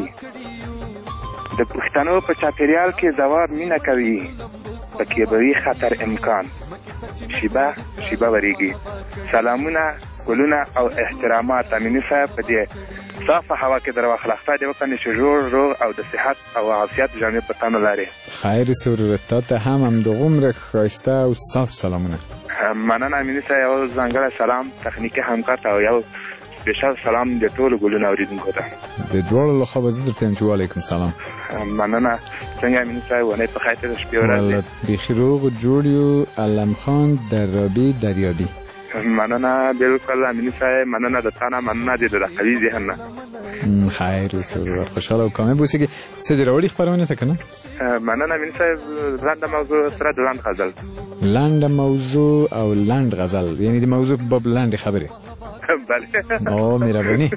Speaker 9: د پښتنو په چاپیریال کې زواد مینه کوي پکې به وي خطر امکان شیبه شیبه وریږي سلامونه ګلونه او احترامات امیني صاحب په دې صافه هوا کې در واخله خدای دې وکړي چې روغ روغ او د صحت او عافیت جامې په تن ولري
Speaker 5: خیر سرور تا ته هم همدغومره ښایسته او صاف سلامونه
Speaker 9: مننه امیني صاحب یو ځانګړی سلام تخنیکي همکار ته او یو سپیشل سلام د ټولو ګلونو اورېدونکو ته
Speaker 5: د دواړو له خوا به زه درته یم چې وعلیکم سلام
Speaker 9: مننه څنګه امیني صاحب ونې په خیر د شپې ورځې
Speaker 5: بیخي روغ جوړ یو علم خان درابي دریابي
Speaker 9: مننه بالکل امینی صاحب مننه د تانه مننه د د قوي ذهن نه
Speaker 5: خیر سرور خوشحاله او کامیاب اوسئ که څه دې راوړي خپرونې ته که نه
Speaker 9: مننه امینی صاحب لنډه موضوع سره د لنډ غزل
Speaker 5: لنډه موضوع او لنډ غزل یعنی د موضوع په باب لنډې خبرې
Speaker 9: بله
Speaker 5: او مهرباني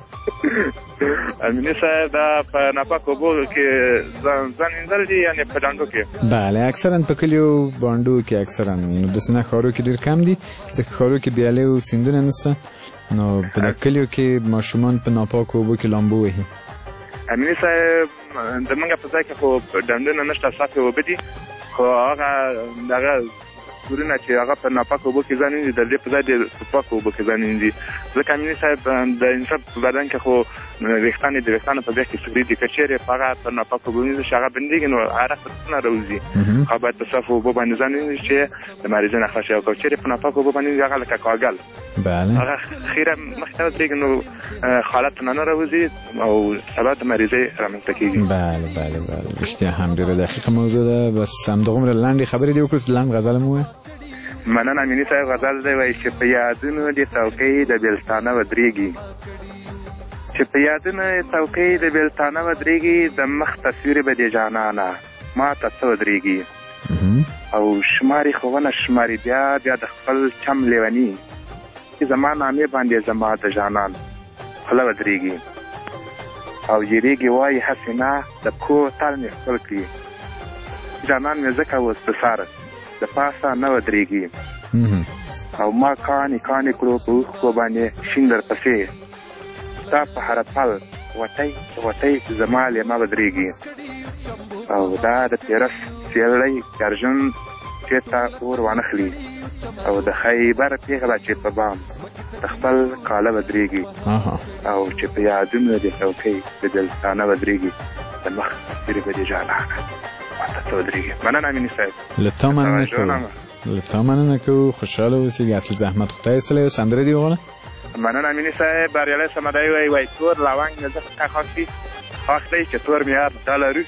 Speaker 9: امینی صاحب دا په ناپاک اوبو کې ځان وینځل دي یعنې په ډانډو کې
Speaker 5: بله اکثرا په کلیو بانډو کې اکثرا نو داسې نه ښارو کې ډېر کم دي ځکه ښارو کې بیالې او سیندونه نشته نو په د کلیو کې ماشومان په ناپاکو اوبو کې لامبو وهي
Speaker 9: امینی صاحب زمونږ په ځای کې خو ډنډونه نشته صافې اوبه دي خو هغه دغه کورونه چې هغه په ناپاکو اوبو کې ځان وینځي د دې په ځای د پاکو اوبو کې ځان وینځي ځکه امیني صاحب د انسان په بدن کې خو ویښتان د ویښتانو په ځای کې سګري دي که چېرې په هغه په ناپاکو اوبو وینځي چې هغه بندېږي نو عرق څه راوځي هغه باید په صافو اوبو باندې ځان وینځي چې د مریضۍ نه خلاص شي او که چېرې په ناپاکو اوبو باندې وینځي هغه لکه کاږل هغه خیره مخې ته ودرېږي نو حالت نه نه راوځي او سبب د مریضۍ رامنځته کېږي
Speaker 5: بله بله بله رښتیا هم ډېره دقیقه موضوع ده بس همدغومره لنډې خبرې دې وکړو لنډ غزل هم ووایه
Speaker 9: مننه امیني صاحب غزل دی وایي چې په یادونو د څوکۍ د بېلتانه ودرېږي چې په یادونو څوکۍ د بېلتانه ودرېږي د مخ تصویر به دې جانانه ما ته څه ودرېږي او شماري خو ونه شماري بیا بیا د خپل چم لیوني چې زما نامې باندې زما د جانان خوله ودرېږي او یېرېږي وایي هسې نه د پښو تل مې خپل کړي جانان مې ځکه اوس په سر د پاسه نه ودرېږي او ما کاڼې کاڼې کړو په اوښکو باندې شین درپسې ستا په هره پل وټۍ وټۍ زما لیمه ودرېږي او دا د پیرس سیلی ګرژن چېرته اور وانخلي او د خیبر پیغله چې په بام د خپل کاله ودرېږي او چې په یادونو د څوکۍ د بېلتانه ودرېږي د مخ تصویر به دې جانانه مننه امینی صاحب
Speaker 5: له تا مننه کوو له تا مننه کوو خوشحاله اوسئ اصل زحمت خدای ایستلی یو سندره دې وغواړه
Speaker 9: مننه امینی صاحب بریالی صمدی وایي وایي تور لونګ مې ځکه خوښ دي خوښ دی چې تور مې یار دا لرو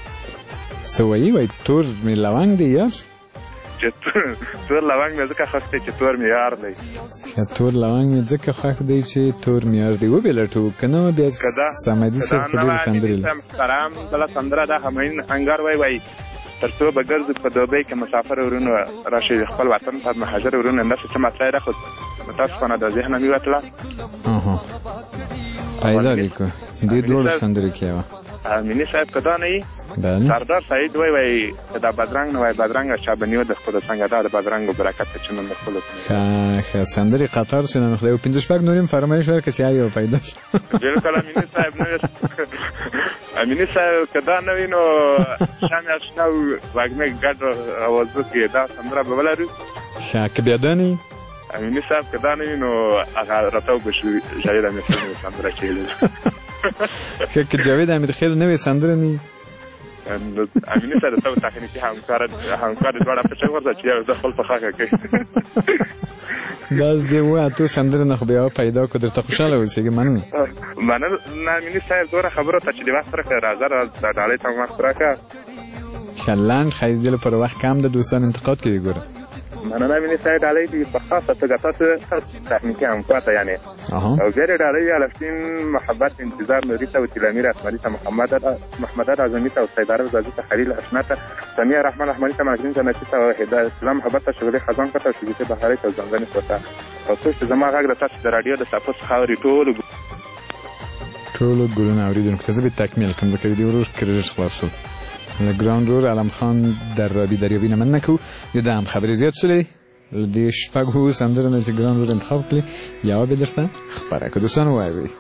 Speaker 5: څه وایي وایي تور مې لونګ دی یار
Speaker 9: چې تور لونګ مې ځکه خوښ دی چې تور مې یار دی
Speaker 5: تور لونګ مې ځکه خوښ دی چې تور مې یار دی وبېلټو که نه بیا صمدي صاحب خو ډېرې سندرې
Speaker 9: محترم بله سندره ده همایون انګار وایي وایي تر څو به ګرځو په دوبۍ کې مسافر ورونو راشي خپل وطن ته مهاجر ورونو همداسې څه مطلع ده خو متاسفانه د ذهنه مې وتله
Speaker 5: پیدا لیکو دې دواړو سندرې کې وه
Speaker 9: امینی صاحب که دا نه وي سردار سعید وایي وایي که دا بدرنګ نه وایي بدرنګه چا به نیو د خپلو څنګه دا د بدرنګو برکت ته چې نن د خپلو
Speaker 5: ښه ښه سندرې قطار شو نن خدای یو پنځه شپږ نور هم فرمایش ورکړه چې یو پیدا شي
Speaker 9: بالکل امینی صاحب نه امینی صاحب که دا نه وي نو شمع اشنا او وږمې ګډ اوازو کې دا سندره به ولرو
Speaker 5: ښه که بیا دا نه وي
Speaker 9: امینی صاحب که دا نه وي نو هغه راتاو به شو جاوید امیرخیل سندره چیلې
Speaker 5: که جاوید امیرخیل نوې سندره نه وي
Speaker 9: امینی صاحب د تاسو تخنیکي همکار همکار دواړه په څنګه ورته چې یو د خپل په خاکه کوي
Speaker 5: بس دې ووایه تو سندره نه خو بیا پیدا کړو درته خوشحاله اوسېږي مننه
Speaker 9: مننه امیني صاحب دومره خبرو ته چې د وخت راکړه راځه د ډالۍ ته وخت راکړه
Speaker 5: ښه لنډ ښایست دې لپاره وخت کم ده دوستان انتقاد کوي ګوره
Speaker 9: مننه امیني صاحب ډالۍ دي په خاصه توګه تاسو تخنیکي همکار ته یعنې او ګرې ډالۍ الفسین محبت انتظار نوري ته وکیل امیر اسمري ته محمد محمد اعظمي ته او سید عرب زازي ته خلیل اشنا ته سمیع رحمان رحماني ته مجنون جنتي ته هدایت اسلام محبت ته شغلي خزان ته شګیته بهاري ته ځنګني کوته او څو چې زما غږ د تاسو د رادیو د صفو څخه اوري ټولو
Speaker 5: ټولو ګلونه اورېدونکو ته زه به تکمیل کړم ځکه دې ورور کریډټ خلاص شول له ګراوند رور علم خان درابي دریابي نه مننه کوو د ده هم خبرې زیات شولې له دې شپږو سندرو نه چې ګران ورور انتخاب کړي یوه به درته خپره کړو. دوستان وایي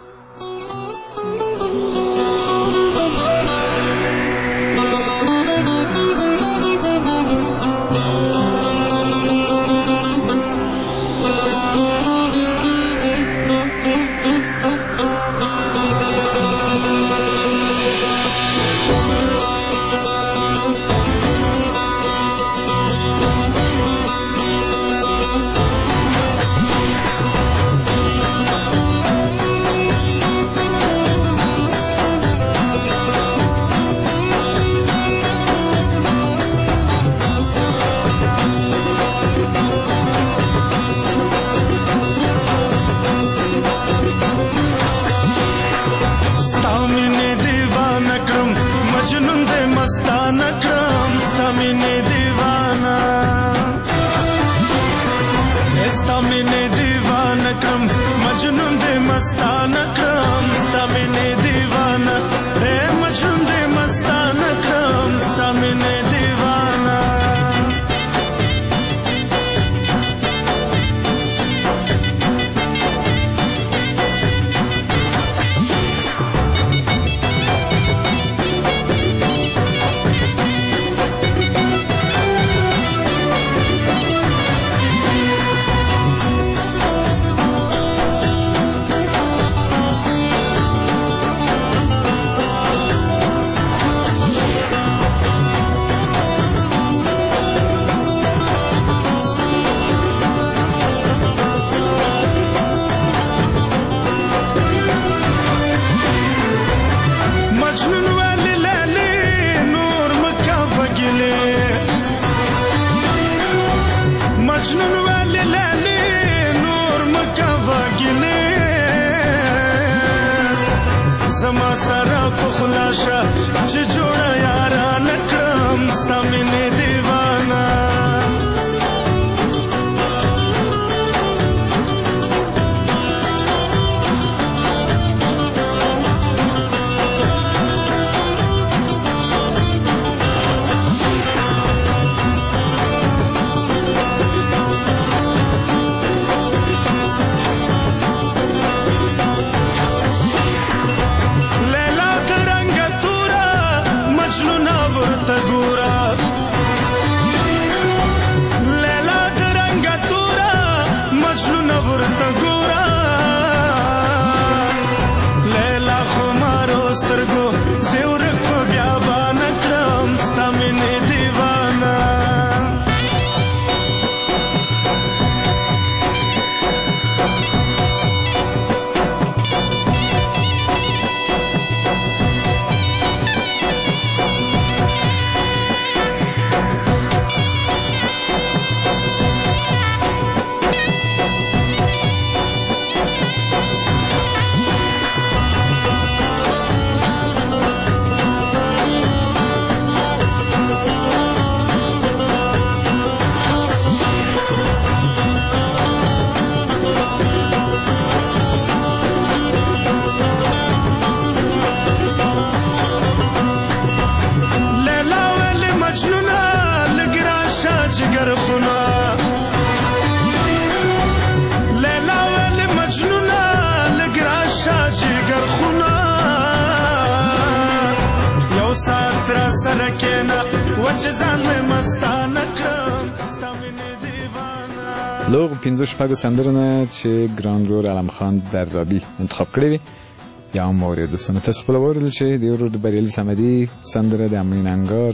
Speaker 5: لوغ پنځه شپږ سندرونه چې ګران رور علم خان درابي انتخاب کړی وي یا هم واورېدو. دوستانو تاسو خپله واورېدل چې د ورور د بریالي صمدي سندره د امین انګار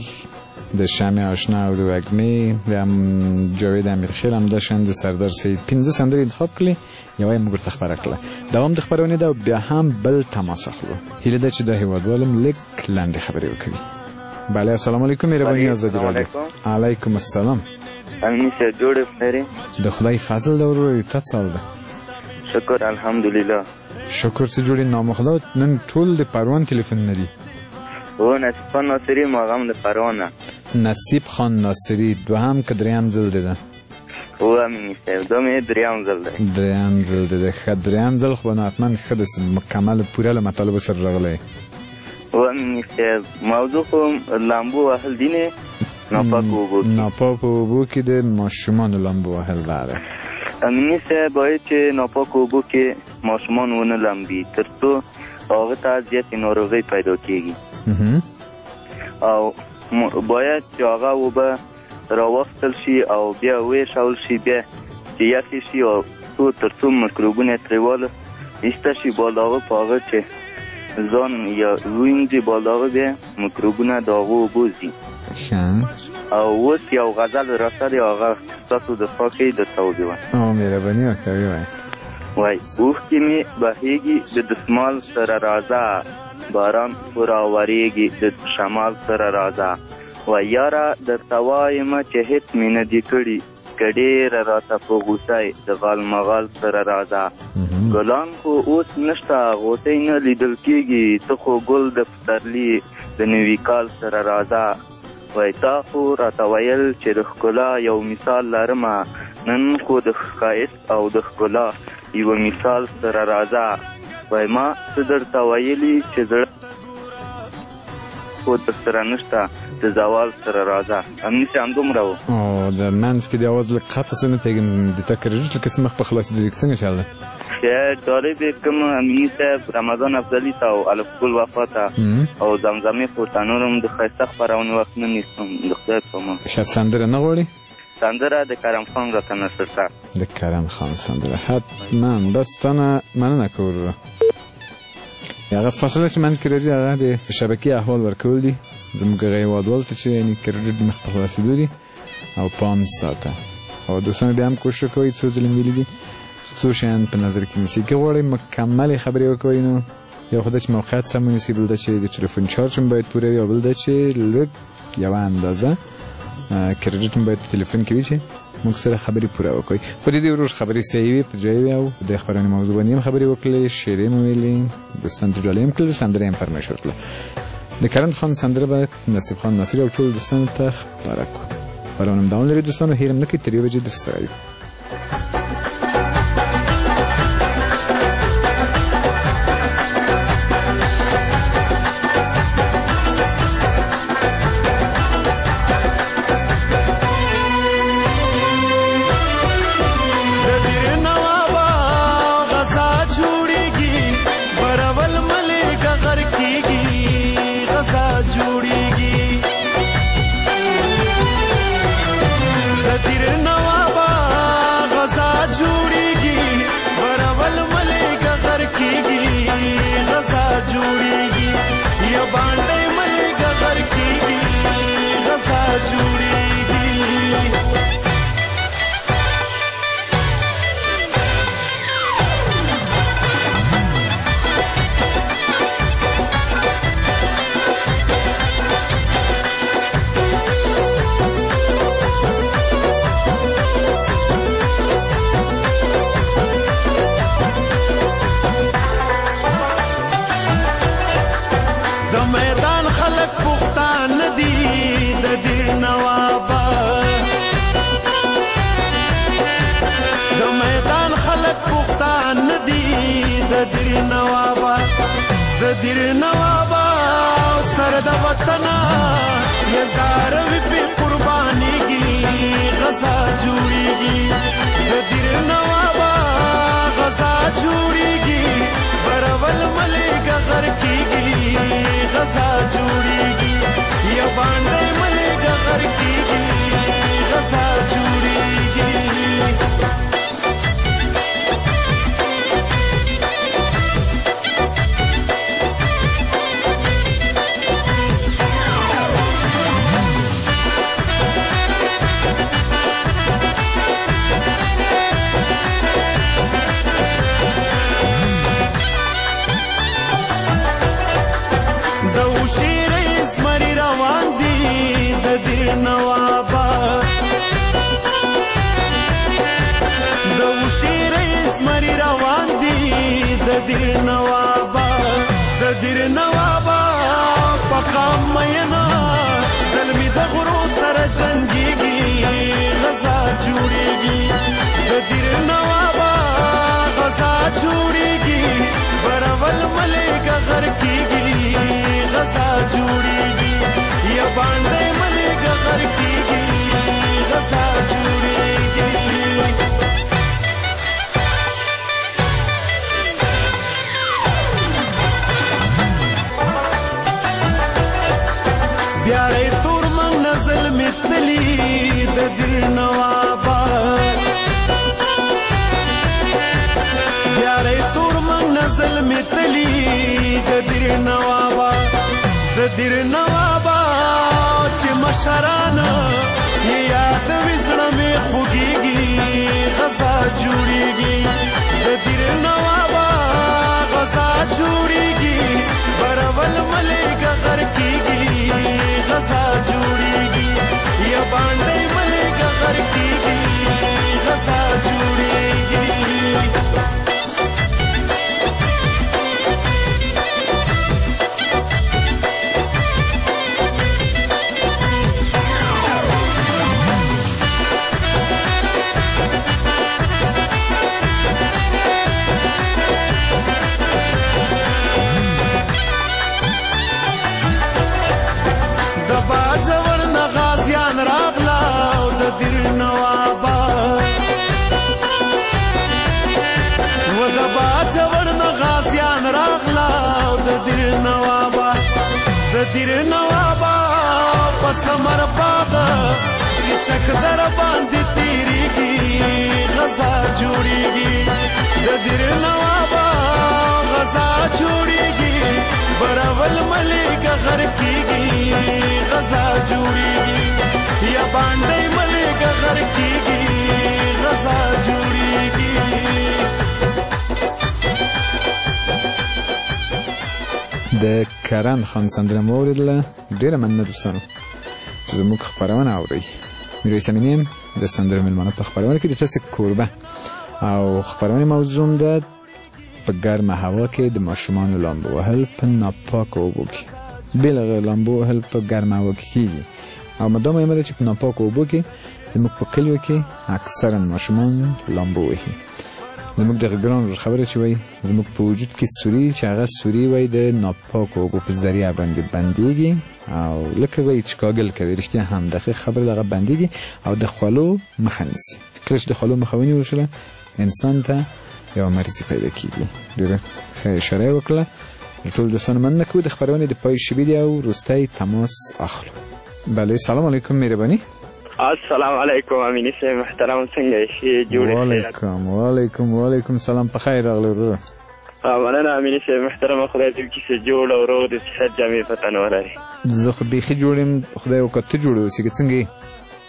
Speaker 5: د شمع آشنا او د وږمې د جاوید امیرخیل همداشان د سردار سید پنځه سندرې انتخاب کړلې یوه یې موږ ورته خپره کړله. دوام د خپرونې ده او بیا هم بل تماس اخلو. هیله ده چې دا هیوادوالم لږ لنډې خبرې وکړي. بله السلام علیکم مهرباني ازادي رادیو. علیکم السلام.
Speaker 6: امین صاحب جوړ خیرې
Speaker 5: د خدای فضل ده ورور تا څه حال ده؟
Speaker 6: شکر الحمدلله.
Speaker 5: شکر چې جوړې نامخدا نن ټول د پروان تلیفون ندي.
Speaker 6: او نصیب خان ناصری ماغم د پروانه.
Speaker 5: نصیب خان ناصری دوهم که دریم ځل ده؟
Speaker 6: او امین صاحب دوم دریم ځل ده.
Speaker 5: دریم ځل ده. ښه دریم ځل خو نو حتما ښه د مکمل پوره له مطالبو سره راغلی.
Speaker 6: او امین صاحب موضوع خو لامبو وهل دي نه ناپاک اوبو کې
Speaker 5: ناپاک اوبو کې د ماشومانو لامبو وهل داره
Speaker 6: امینی صاحب باید چې ناپاک اوبو کې ماشومان ونه لامبي تر څو هغه ته زیاتې ناروغۍ پیدا کېږي او باید چې هغه اوبه راوستل شي او بیا ویشول شي بیا چې یخې شي او څو تر څو میکروبونه ترې واله ایسته شي باید هغه په هغه چې ځان یا وینځي باید هغه بیا میکروبونه د هغه اوبو ځي او اوس یو غزل راسته دی هغه ستاسو دفاع کوي درته وګورئ
Speaker 5: او مهرباني وکړئ وایي
Speaker 6: وای اوښکې مې بهیږي د دسمال سره راځه باران خو راورېږي د شمال سره راځه وای یاره درته وایم چې هېڅ مې نه دي کړي که ډېره راته په غوسه د غال مغال سره راځه ګلان خو اوس نشته غوټۍ نه لیدل کېږي ته خو ګل د پسرلي د نوي کال سره راځه وای تا خو راته ویل چې د ښکلا یو مثال لرمه نن خو د ښایست او د ښکلا یو مثال سره راځه وای ما څه درته ویلي چې زړه خو در سره نشته د زوال سره راځه همداسې همدومره و
Speaker 5: او د منځ کې د اواز لږ قطع څه نه پوهېږم د تا کریډیټ لکه څه مخ په خلاصېدو دی څنګه چل دی
Speaker 6: خیر ډالۍ به کوم امیني صاحب رمضان افضلي ته او الفګل وفا ته او زمزمې خو ته نور هم د ښایسته خپرونې وخت نه نیسم د خدای په امان
Speaker 5: ښه سندره نه غواړې
Speaker 6: سندره د کرم خان راته نشته
Speaker 5: د کرم خان سندره حتما بس تا نه مننه کوو هغه فاصله چې منځ کې راځي هغه د شبکې احوال ورکول دي زموږ هغه هېوادوالو ته چې یعنې کریډیټ مخ په خلاصېدو دي او پام ساته او دوستانو بیا هم کوشش کوئ څو ځلې مې ویلي دي څو شیان په نظر کې نیسئ که غواړئ مکملې خبرې وکوئ نو یو خو دا چې موقعیت سم ونیسئ بل دا چې د ټلیفون چارج هم باید پوره وي او بل دا چې لږ یوه اندازه کریډیټ هم باید په ټلیفون کې وي چې موږ سره خبرې پوره وکړئ خو د دې ورور خبرې صحیح وي په ځای وي او د خپرونې موضوع باندې هم خبرې وکړلې شعرې مو ویلې دوستانو ته ډالۍ هم کړل سندره یې هم فرمایش وکړله د کرم خان سندره به نصیب خان ناصري او ټولو دوستانو ته خپاره کړو خپرونه هم دوام لري دوستانو هېر هم نه کوئ تر یوې بجې درسره یو
Speaker 10: دیر نوابا سر د وطن یزار وی په قربانی کی غزا جوړیږي دیر نوابا غزا جوړیږي برول ملک غر کیږي غزا جوړیږي یا باندې ملک غر کیږي غزا جوړیږي نوابا د وشي رئیس مری روان دي د دیر نوابا د دیر نوابا پقا مینا زلمی د غرو سره جنگيږي غزا جوړيږي د دیر نوابا غزا جوړيږي برول ملک غر کیږي غزا جوړيږي یا باندې ملک غر بیاړی تور منګ نزل می تلی د دیر نوابا بیاړی تور منګ نزل می تلی د دیر نوابا د دیر نوابا چې مشران یاد وزړه می خوږیږي غزا جوړیږي د دیر نوابا غزا جوړیږي برول ملک غر کیږي غزا جوړیږي یا باندې ملک غر کیږي غزا جوړیږي باجور نغازیان راغلا او د دیر نوابا و د باجور نغازیان راغلا او د دیر نوابا د دیر نوابا په سمر باغ چک در باندې تیریږي غزا جوړیږي د دیر نوابا غزا جوړیږي برول ملک غر کیږي غزا جوړیږي یا باندې ملک غر کیږي غزا جوړیږي
Speaker 5: د کرن خان سندره مو اوریدله. ډیره مننه دوستانو چې زموږ خپرونه اورئ. میرویس امینی د سندرو میلمانه په خپرونه کې د تاسو کوربه او خپرونه موضوع ده په ګرمه هوا کې د ماشومانو لامبو وهل په ناپاکو اوبو کې. بېله لامبو وهل په ګرمه هوا کې کېږي او مدام یې چې په ناپاکو اوبو کې زموږ په کلیو کې اکثرا ماشومان لامبو وهي. زموږ دغه ګران خبره چې وایي زموږ په وجود کې سوري چې هغه سوري وایي د ناپاکو اوبو په ذریعه باندې بندېږي او لکه وایي چې کاږل کوي. رښتیا هم دقیق خبره دغه بندېږي او د خولو مخه نیسي. کله چې د خولو مخه ونیول شوله انسان ته یو مرضی پیدا کیږي. ډیره ښه اشاره وکړه. ټول دوستان مننه کوو. د خپرونې د پای شبی دی او وروستی تماس اخلو. بله سلام علیکم مهرباني.
Speaker 6: السلام علیکم امینی صاحب محترم څنګه یې جوړ
Speaker 5: وعلیکم وعلیکم وعلیکم سلام په خیر راغلی ورور.
Speaker 6: مننه امینی صاحب محترم خدای دې وکړي چې جوړ او روغ د صحت جامې په تن ولري.
Speaker 5: زه خو بیخي جوړ یم خدای وکړه ته جوړ اوسې که څنګه یې؟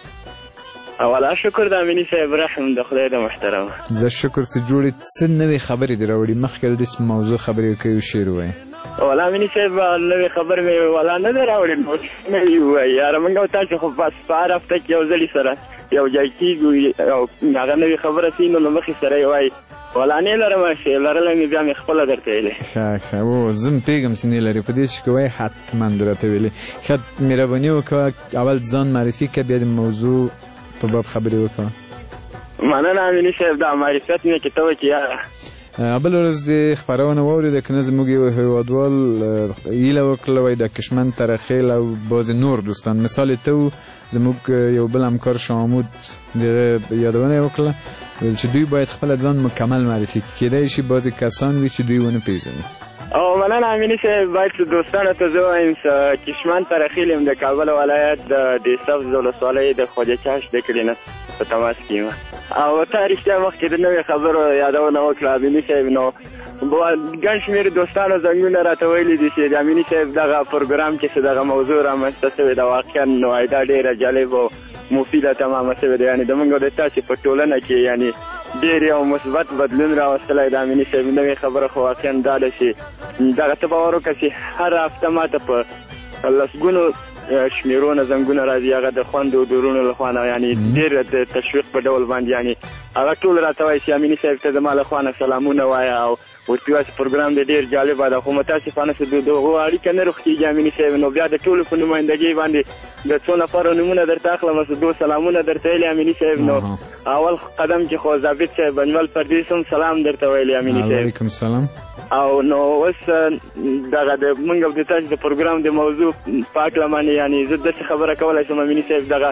Speaker 6: اولا شکر د امینی صاحب رحم د خدای د محترم.
Speaker 5: زه شکر چې جوړې څه نوې خبرې دې راوړي مخکې له دې چې موضوع خبرې کوي شعر ووایې.
Speaker 6: ولا امینی صاحب نوې خبر مې ولا نه ده راوړې نه یې ووایي یاره موږ او تاسو خو بس په هر هفته کې یو ځلې سره یو ځای کېږو او هغه نوې خبره سي نو له مخې سره یې وایي ولا نه لرم چې لرلی مې بیا مې خپله درته ویلې.
Speaker 5: ښه ښه او زه م پوهېږم چې نه لرې په دې چې که وایې حتما دې راته ویلې. ښه مهرباني وکړه اول ځان معرفي کړه بیا د موضوع په باب خبرې وکړه.
Speaker 6: مننه امیني صاحب دا معرفت مې کې ته وکړې یاره.
Speaker 5: بل ورځ د خپرونه واورېده که نه زموږ یو هېوادوال هیله وکړله وایي د کشمن ترخیل او بعضې نور دوستان مثال یې ته و زموږ یو بل همکار شامود دغه یادونه یې وکړله ویل چې دوی باید خپله ځان مکمل معرفي کړي کیدای شي بعضې کسان وي چې دوی ونه پېژني.
Speaker 6: او مننه امیني صاحب باید دوستانو ته زه وایم چې کشمن ترخیل یم د کابل ولایت د دیسبز ولسوالۍ د خواجه چاشت د کلي نه په تماس کې یم. او ته رښتیا مخکې د نوې خبرو یادونه وکړه امیني صاحب نو ګڼ شمېر دوستانو زنګونه راته ویلي دي چې د امیني صاحب دغه پروګرام کې چې دغه موضوع رامنځته شوې ده واقعا نو دا ډېره جالب او مفیده تمامه شوې ده. یعنې د موږ د تاسې په ټولنه کې یعنې ډېر یو مثبت بدلون راوستلی د امیني صاحب نوې خبره خو واقعا دا ده چې دغه ته باور وکړه چې هر هفته ماته په لسګونو شمیرونه زنګونه راځي هغه د خوندو دورونو لخوا نه یعنې ډېر د تشویق په ډول باندې یعنې هغه ټول راته وایي چې امیني صاحب ته زما لخوا نه سلامونه وایه او ورته وایه چې پروګرام دی ډېر جالبه ده خو متاسفانه چې د هغو اړیکه نه روغ کېږي امیني صاحب نو بیا د ټولو په نمایندګۍ باندې د څو نفرو نومونه درته اخلم چې دو سلامونه درته ویلي امیني صاحب نو اول قدم کې خو ضابط صاحب انول پردیس هم سلام درته ویلي امیني صاحب.
Speaker 5: علیکم سلام.
Speaker 6: او نو اوس دغه د موږ او د تاسو د پروګرام د موضوع په هکله باندې یعنې زه داسې خبره کولی شم امیني صاحب دغه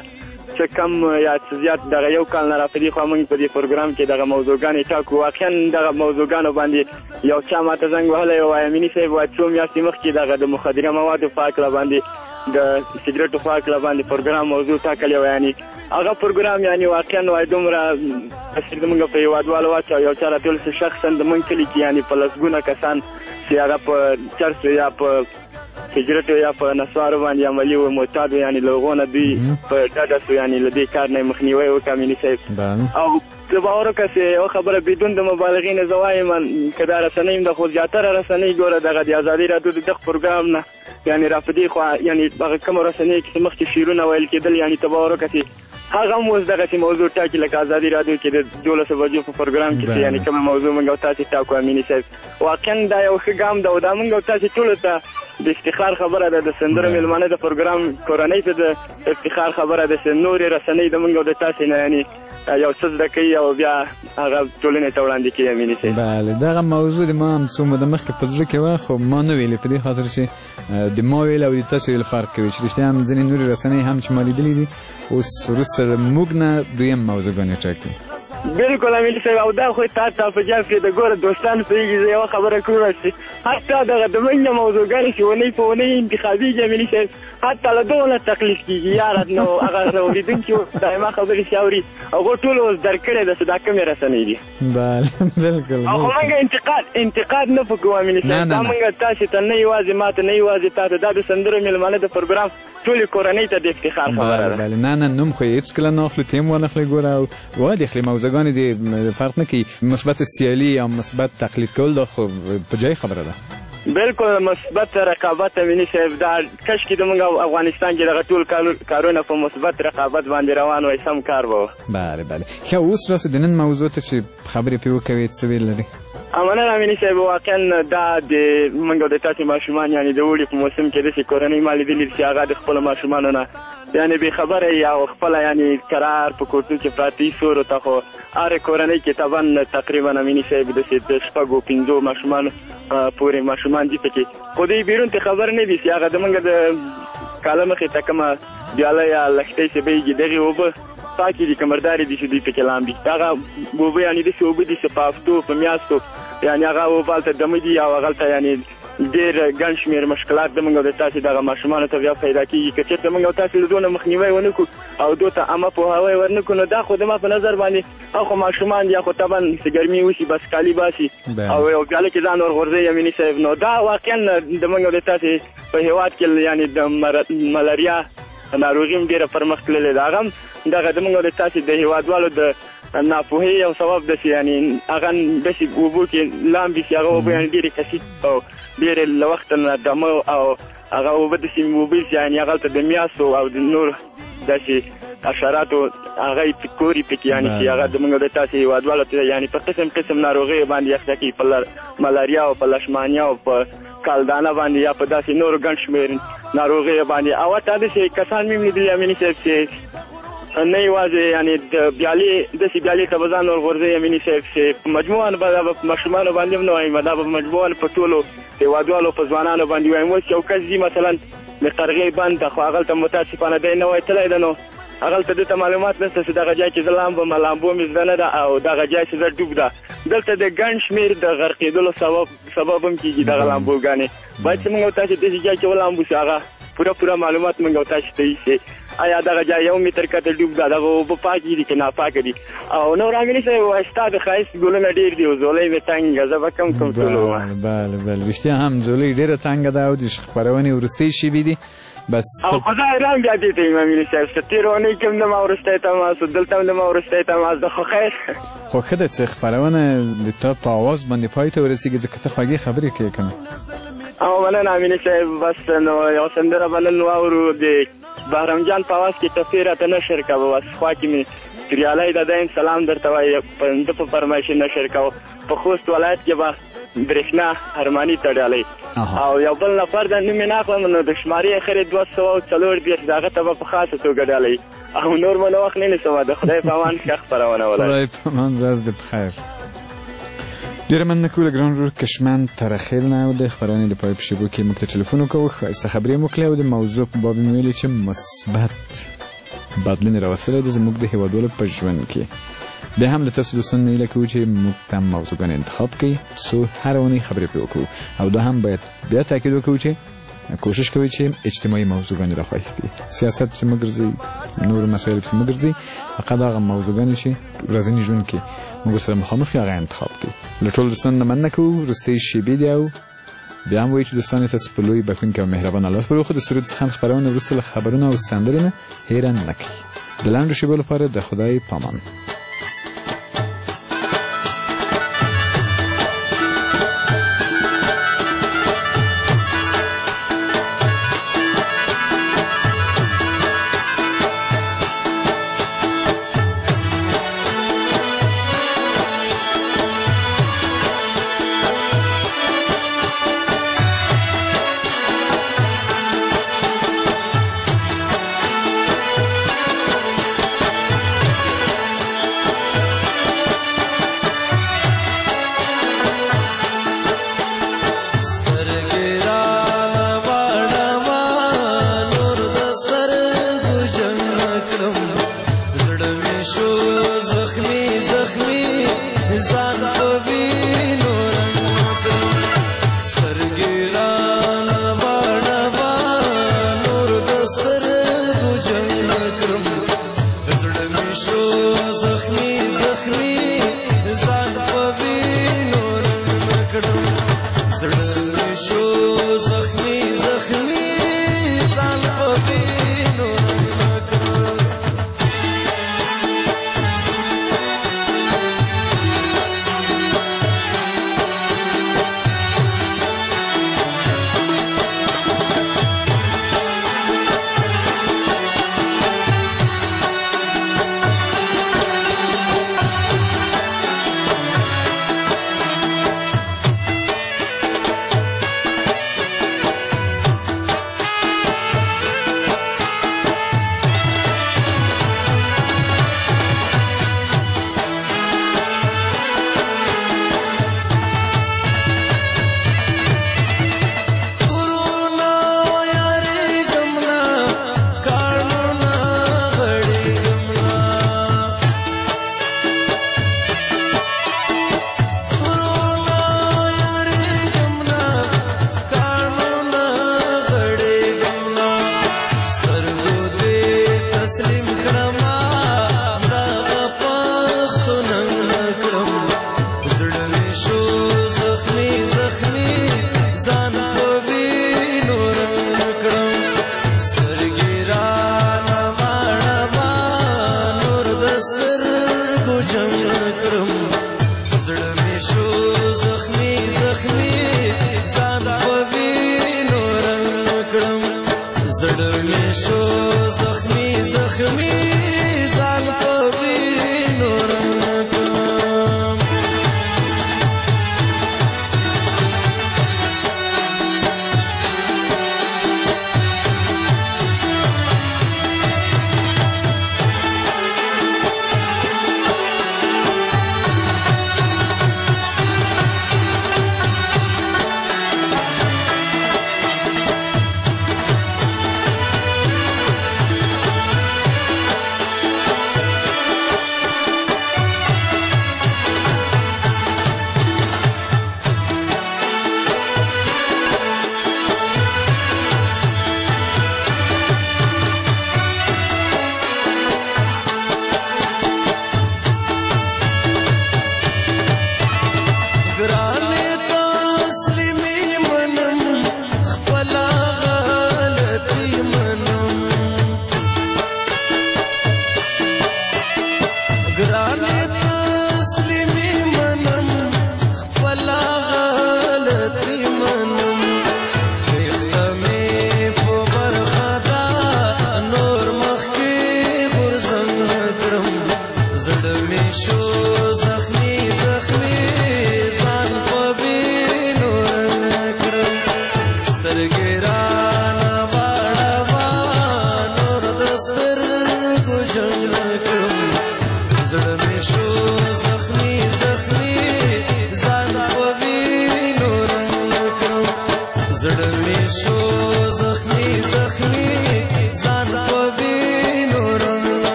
Speaker 11: چې کم یا څه زیات دغه یو کال نه را په دې خوا موږ په دې پروګرام کې دغه موضوعګانې ټاکو. واقعا دغه موضوعګانو باندې یو چا ماته زنګ وهلی و، وایي امیني صاحب وایي څو میاشتې مخکې دغه د مخدره موادو په هکله باندې د سګرټو په هکله باندې پروګرام موضوع ټاکلی و. یعنې هغه پروګرام یعنې واقعا وایي دومره تاثیر زموږ په هېوادوالو واچوه. یو چا راټول شي شخصا د موږ کلي کې یعنې په لسګونه کسان چې هغه په چرسو یا په سګرټو یا په نسوارو باندې عملي و معتاد و، یعنې له هغو نه دوی په ډډه سو، یعنې له دې کار نه یې مخنیوی وکړه امیني صاحب. او زه باور وکړه چې یوه خبره بدون د مبالغې نه زه وایم که دا رسنۍ د خو زیاتره رسنۍ ګوره دغه د ازادي راډیو د دغه پروګرام نه یعنې را په دې خوا یعنې هغه کومو رسنیو کې چې مخکې شعرونه ویل کېدل، یعنې ته باور وکړه چې هغه هم اوس دغسې موضوع ټاکي لکه ازادي راډیو کې د دولسو بجو په پروګرام کې چې یعنې کومه موضوع موږ او تاسې ټاکو امیني صاحب. واقعا دا یو ښه ګام ده او دا موږ او تاسې ټولو ته د افتخار خبره ده. د سندرو مېلمانه د پروګرام کورنۍ ته د افتخار خبره ده چې نورې رسنۍ د موږ او د تاسې نه یعنې یو څه زده کوي او بیا هغه ټولنې ته وړاندې کوي امیني صاحب.
Speaker 5: بله دغه موضوع د ما هم څو موده مخکې په زړه کې وه، خو ما نه ویلې په دې خاطر چې د ما ویل او د تاسې ویل فرق کوي چې رښتیا هم ځینې نورې رسنۍ هم چې ما لیدلي دي اوس وروسته موږ نه دویم موضوعګانې ټاکي.
Speaker 11: بالکل امیني صاحب. او دا خو تا ته په جاب کې د ګوره دوستان پوهېږي زه یوه خبره کومه چې حتی دغه د موږ نه موضوعګانې چې ونۍ په ونۍ انتخابېږي امیني صاحب حتی له دغو نه تکلیف کېږي یاره نو هغه اورېدونکي دایما خبرې چې اوري هغو ټولو اوس درک کړی ده چې دا کومې رسنۍ دي.
Speaker 5: بله بالکل.
Speaker 11: او خو موږ انتقاد انتقاد نه په کوو امیني صاحب. دا موږ تاسې ته نه یوازې ما ته نه یوازې تا ته دا د سندرو مېلمانه د پروګرام ټولې کورنۍ ته د افتخار خبره ده.
Speaker 5: بله نه نه نوم خو یې هېڅکله نه اخلو، ته هم ونه اخلې ګوره او وادې اخلې موضوعګانې دې فرق نه کوي. مثبت سیالي یا مثبت تقلید کول دا خو په جای خبره ده.
Speaker 11: بالکل مثبت رقابت امیني صاحب. دا کشکې د موږ افغانستان کې دغه ټول کارونه په مثبت رقابت باندې روان وای سم کار به و.
Speaker 5: بله بله. ښه اوس راسه د نن موضوع ته چې خبرې پرې وکوې څه ویل لري؟
Speaker 11: مننه امیني صاحب. واقعا دا د موږ او د تاسې ماشومان یعنې د اوړي په موسم کې داسې کورنۍ ما لیدلي چې هغه د خپلو ماشومانو نه یعنې بې خبره یا خپله یعنې کرار په کورتو کې پراته سورو ته خو هرې کورنۍ کې طبعا تقریبا امیني صاحب داسې د شپږو پنځو ماشومانو پورې ماشومان دي پکې، خو دوی بیرون ته خبر نه دي چې هغه د موږ د کاله مخې ته کومه بیاله یا لښتۍ چې بهیږي دغې اوبه پاکې دي که مردارې دي چې دوی پکې لامبي. هغه اوبه یعنې داسې اوبه دي چې په هفتو په میاشتو یعنې هغه اوبه هلته دمه دي او هغلته یعنې ډېر ګڼ شمېر مشکلات د موږ او د تاسې دغه ماشومانو ته بیا پیدا کېږي. که چېرته موږ او تاسې له دو نه مخنیوی ونه کړو او دو ته عامه پوهاوی ورنه کړو نو دا خو د ما په نظر باندې هغه خو ماشومان دي خو طبعا چې ګرمي وشي بس کالي باسي او یو پیاله کې ځان ورغورځوي امیني صاحب. نو دا واقعا د موږ او د تاسې په هېواد کې یعنې د ملاریا ناروغي هم ډېره پرمخ تللې ده. هغه هم دغه د موږ او د تاسې د هېوادوالو د ناپوهۍ او سبب داسې یعنې هغه داسې اوبو کې لامبي چې هغه اوبه یعنې ډېرې کثیف او ډېرې له وخته نه دمه او هغه اوبه داسې اوبه چې یعنې هغلته د میاشتو او د نور داسې حشراتو هغه یې کوري پکې یعنې چې هغه د موږ د تاسې هېوادوالو ته یعنې په قسم قسم ناروغیو باندې یخته کوي، په ملاریا او په لشمانیا او په کالدانه باندې یا په داسې نورو ګڼ شمېر ناروغیو باندې. او حتی داسې کسان مې هم لیدلي امیني صاحب چې نه یوازې یعنې د بیالې داسې بیالې ته به ځان ورغورځوي امیني صاحب چې په مجموعاً به دا به په ماشومانو باندې هم نه وایم دا به مجموعاً په ټولو هېوادوالو په ځوانانو باندې وایم. اوس یو کس ځي مثلا د قرغې بند ته خو هغلته متاسفانه دی نه وای تللی ده نو هغلته دې ته معلومات نشته چې دغه ځای کې زه لامبم لامبو مې زده نه ده او دغه ځای چې زه ډوب ده دلته د ګڼ شمېر د غرقېدلو سبب سبب هم کېږي دغه لامبوګانې. باید چې موږ او تاسې داسې ځای کې ولامبو چې هغه پوره پوره معلومات موږ او تاسې ته وي آیا دغه ځای یو متر کته ډوب ده دغه اوبه پاکې دي که ناپاکه دي. او نور امیني صاحب وایي ستا د ښایست ګلونه ډېر دي او زولۍ مې تنګه زه به کم کم ټول وم.
Speaker 5: بله بله رښتیا هم زولۍ ډېره تنګه ده او د خپرونې وروستۍ شېبې دي بس.
Speaker 11: او خو زه حیران بیا دې ته یم امیني صاحب چې تېره اونۍ کې هم د ما وروستی تماس و دلته هم د ما وروستی تماس ده خو خیر
Speaker 5: خو ښه ده چې خپرونه د تا په آواز باندې پای ته ورسېږي ځکه ته خوږې خبرې کوې که نه.
Speaker 11: او مننه امیني صاحب. بس نو یو سندره به نن واورو د بهرام جان په اواز کې ټپې راته نشر کوه بس خوا کې مې پریالی دایم سلام درته وایي ده په فرمایش نشر کوه. په خوست ولایت کې به برېښنا ارماني تړلی او یو بل نفر د نوم یې نه اخلم نو د شمارې اخرې دوه سوه او څلور دېرش د هغه ته به په خاصه توګه ډالۍ او نور مو نه وخت نه نیسم د خدای په امان ښه خپرونه ولرئ.
Speaker 5: خدای په امان ورځ دې بخیر. ډېره مننه کوو له ګران ورور کشمن ترخیل نه او د خپرونې د پای په شېبو کې موږ ته ټلیفون وکړو ښایسته خبرې مو کړې او د موضوع په باب یې مې ویلې چې مثبت بدلون راوستلی د زموږ د هیوادوالو په ژوند کې. بیا هم له تاسو دوستانو هیله کوو چې موږ ته موضوعګان انتخاب کړئ څو هره اونۍ خبرې پرې وکړو، او دا هم باید بیا تاکید وکړو چې کوشش کوي چې اجتماعي موضوعګان راخوښ کړي. سیاست پسې مه ګرځئ، نور مسایل پسې مه ګرځئ، فقط هغه موضوعګانې چې ورځني ژوند کې موږ سره مخامخ یو هغه انتخاب کړئ. له ټولو دوستانو نه مننه کوو. وروستۍ شیبې دي او بیا هم وایي چې دوستانو تاسو په لوی بښونکي او مهربانه لاس پورې خو د سرود څخه خپرونه وروسته له خبرونو او سندرو نه هېره نه کړئ. د لنډو شیبو لپاره د خدای پامان.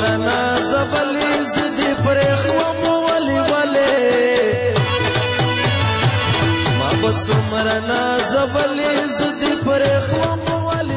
Speaker 10: مرنا زبلی زدی پرخوام ولی ولی ما بس مرنا زبلی زدی پرخوام ولی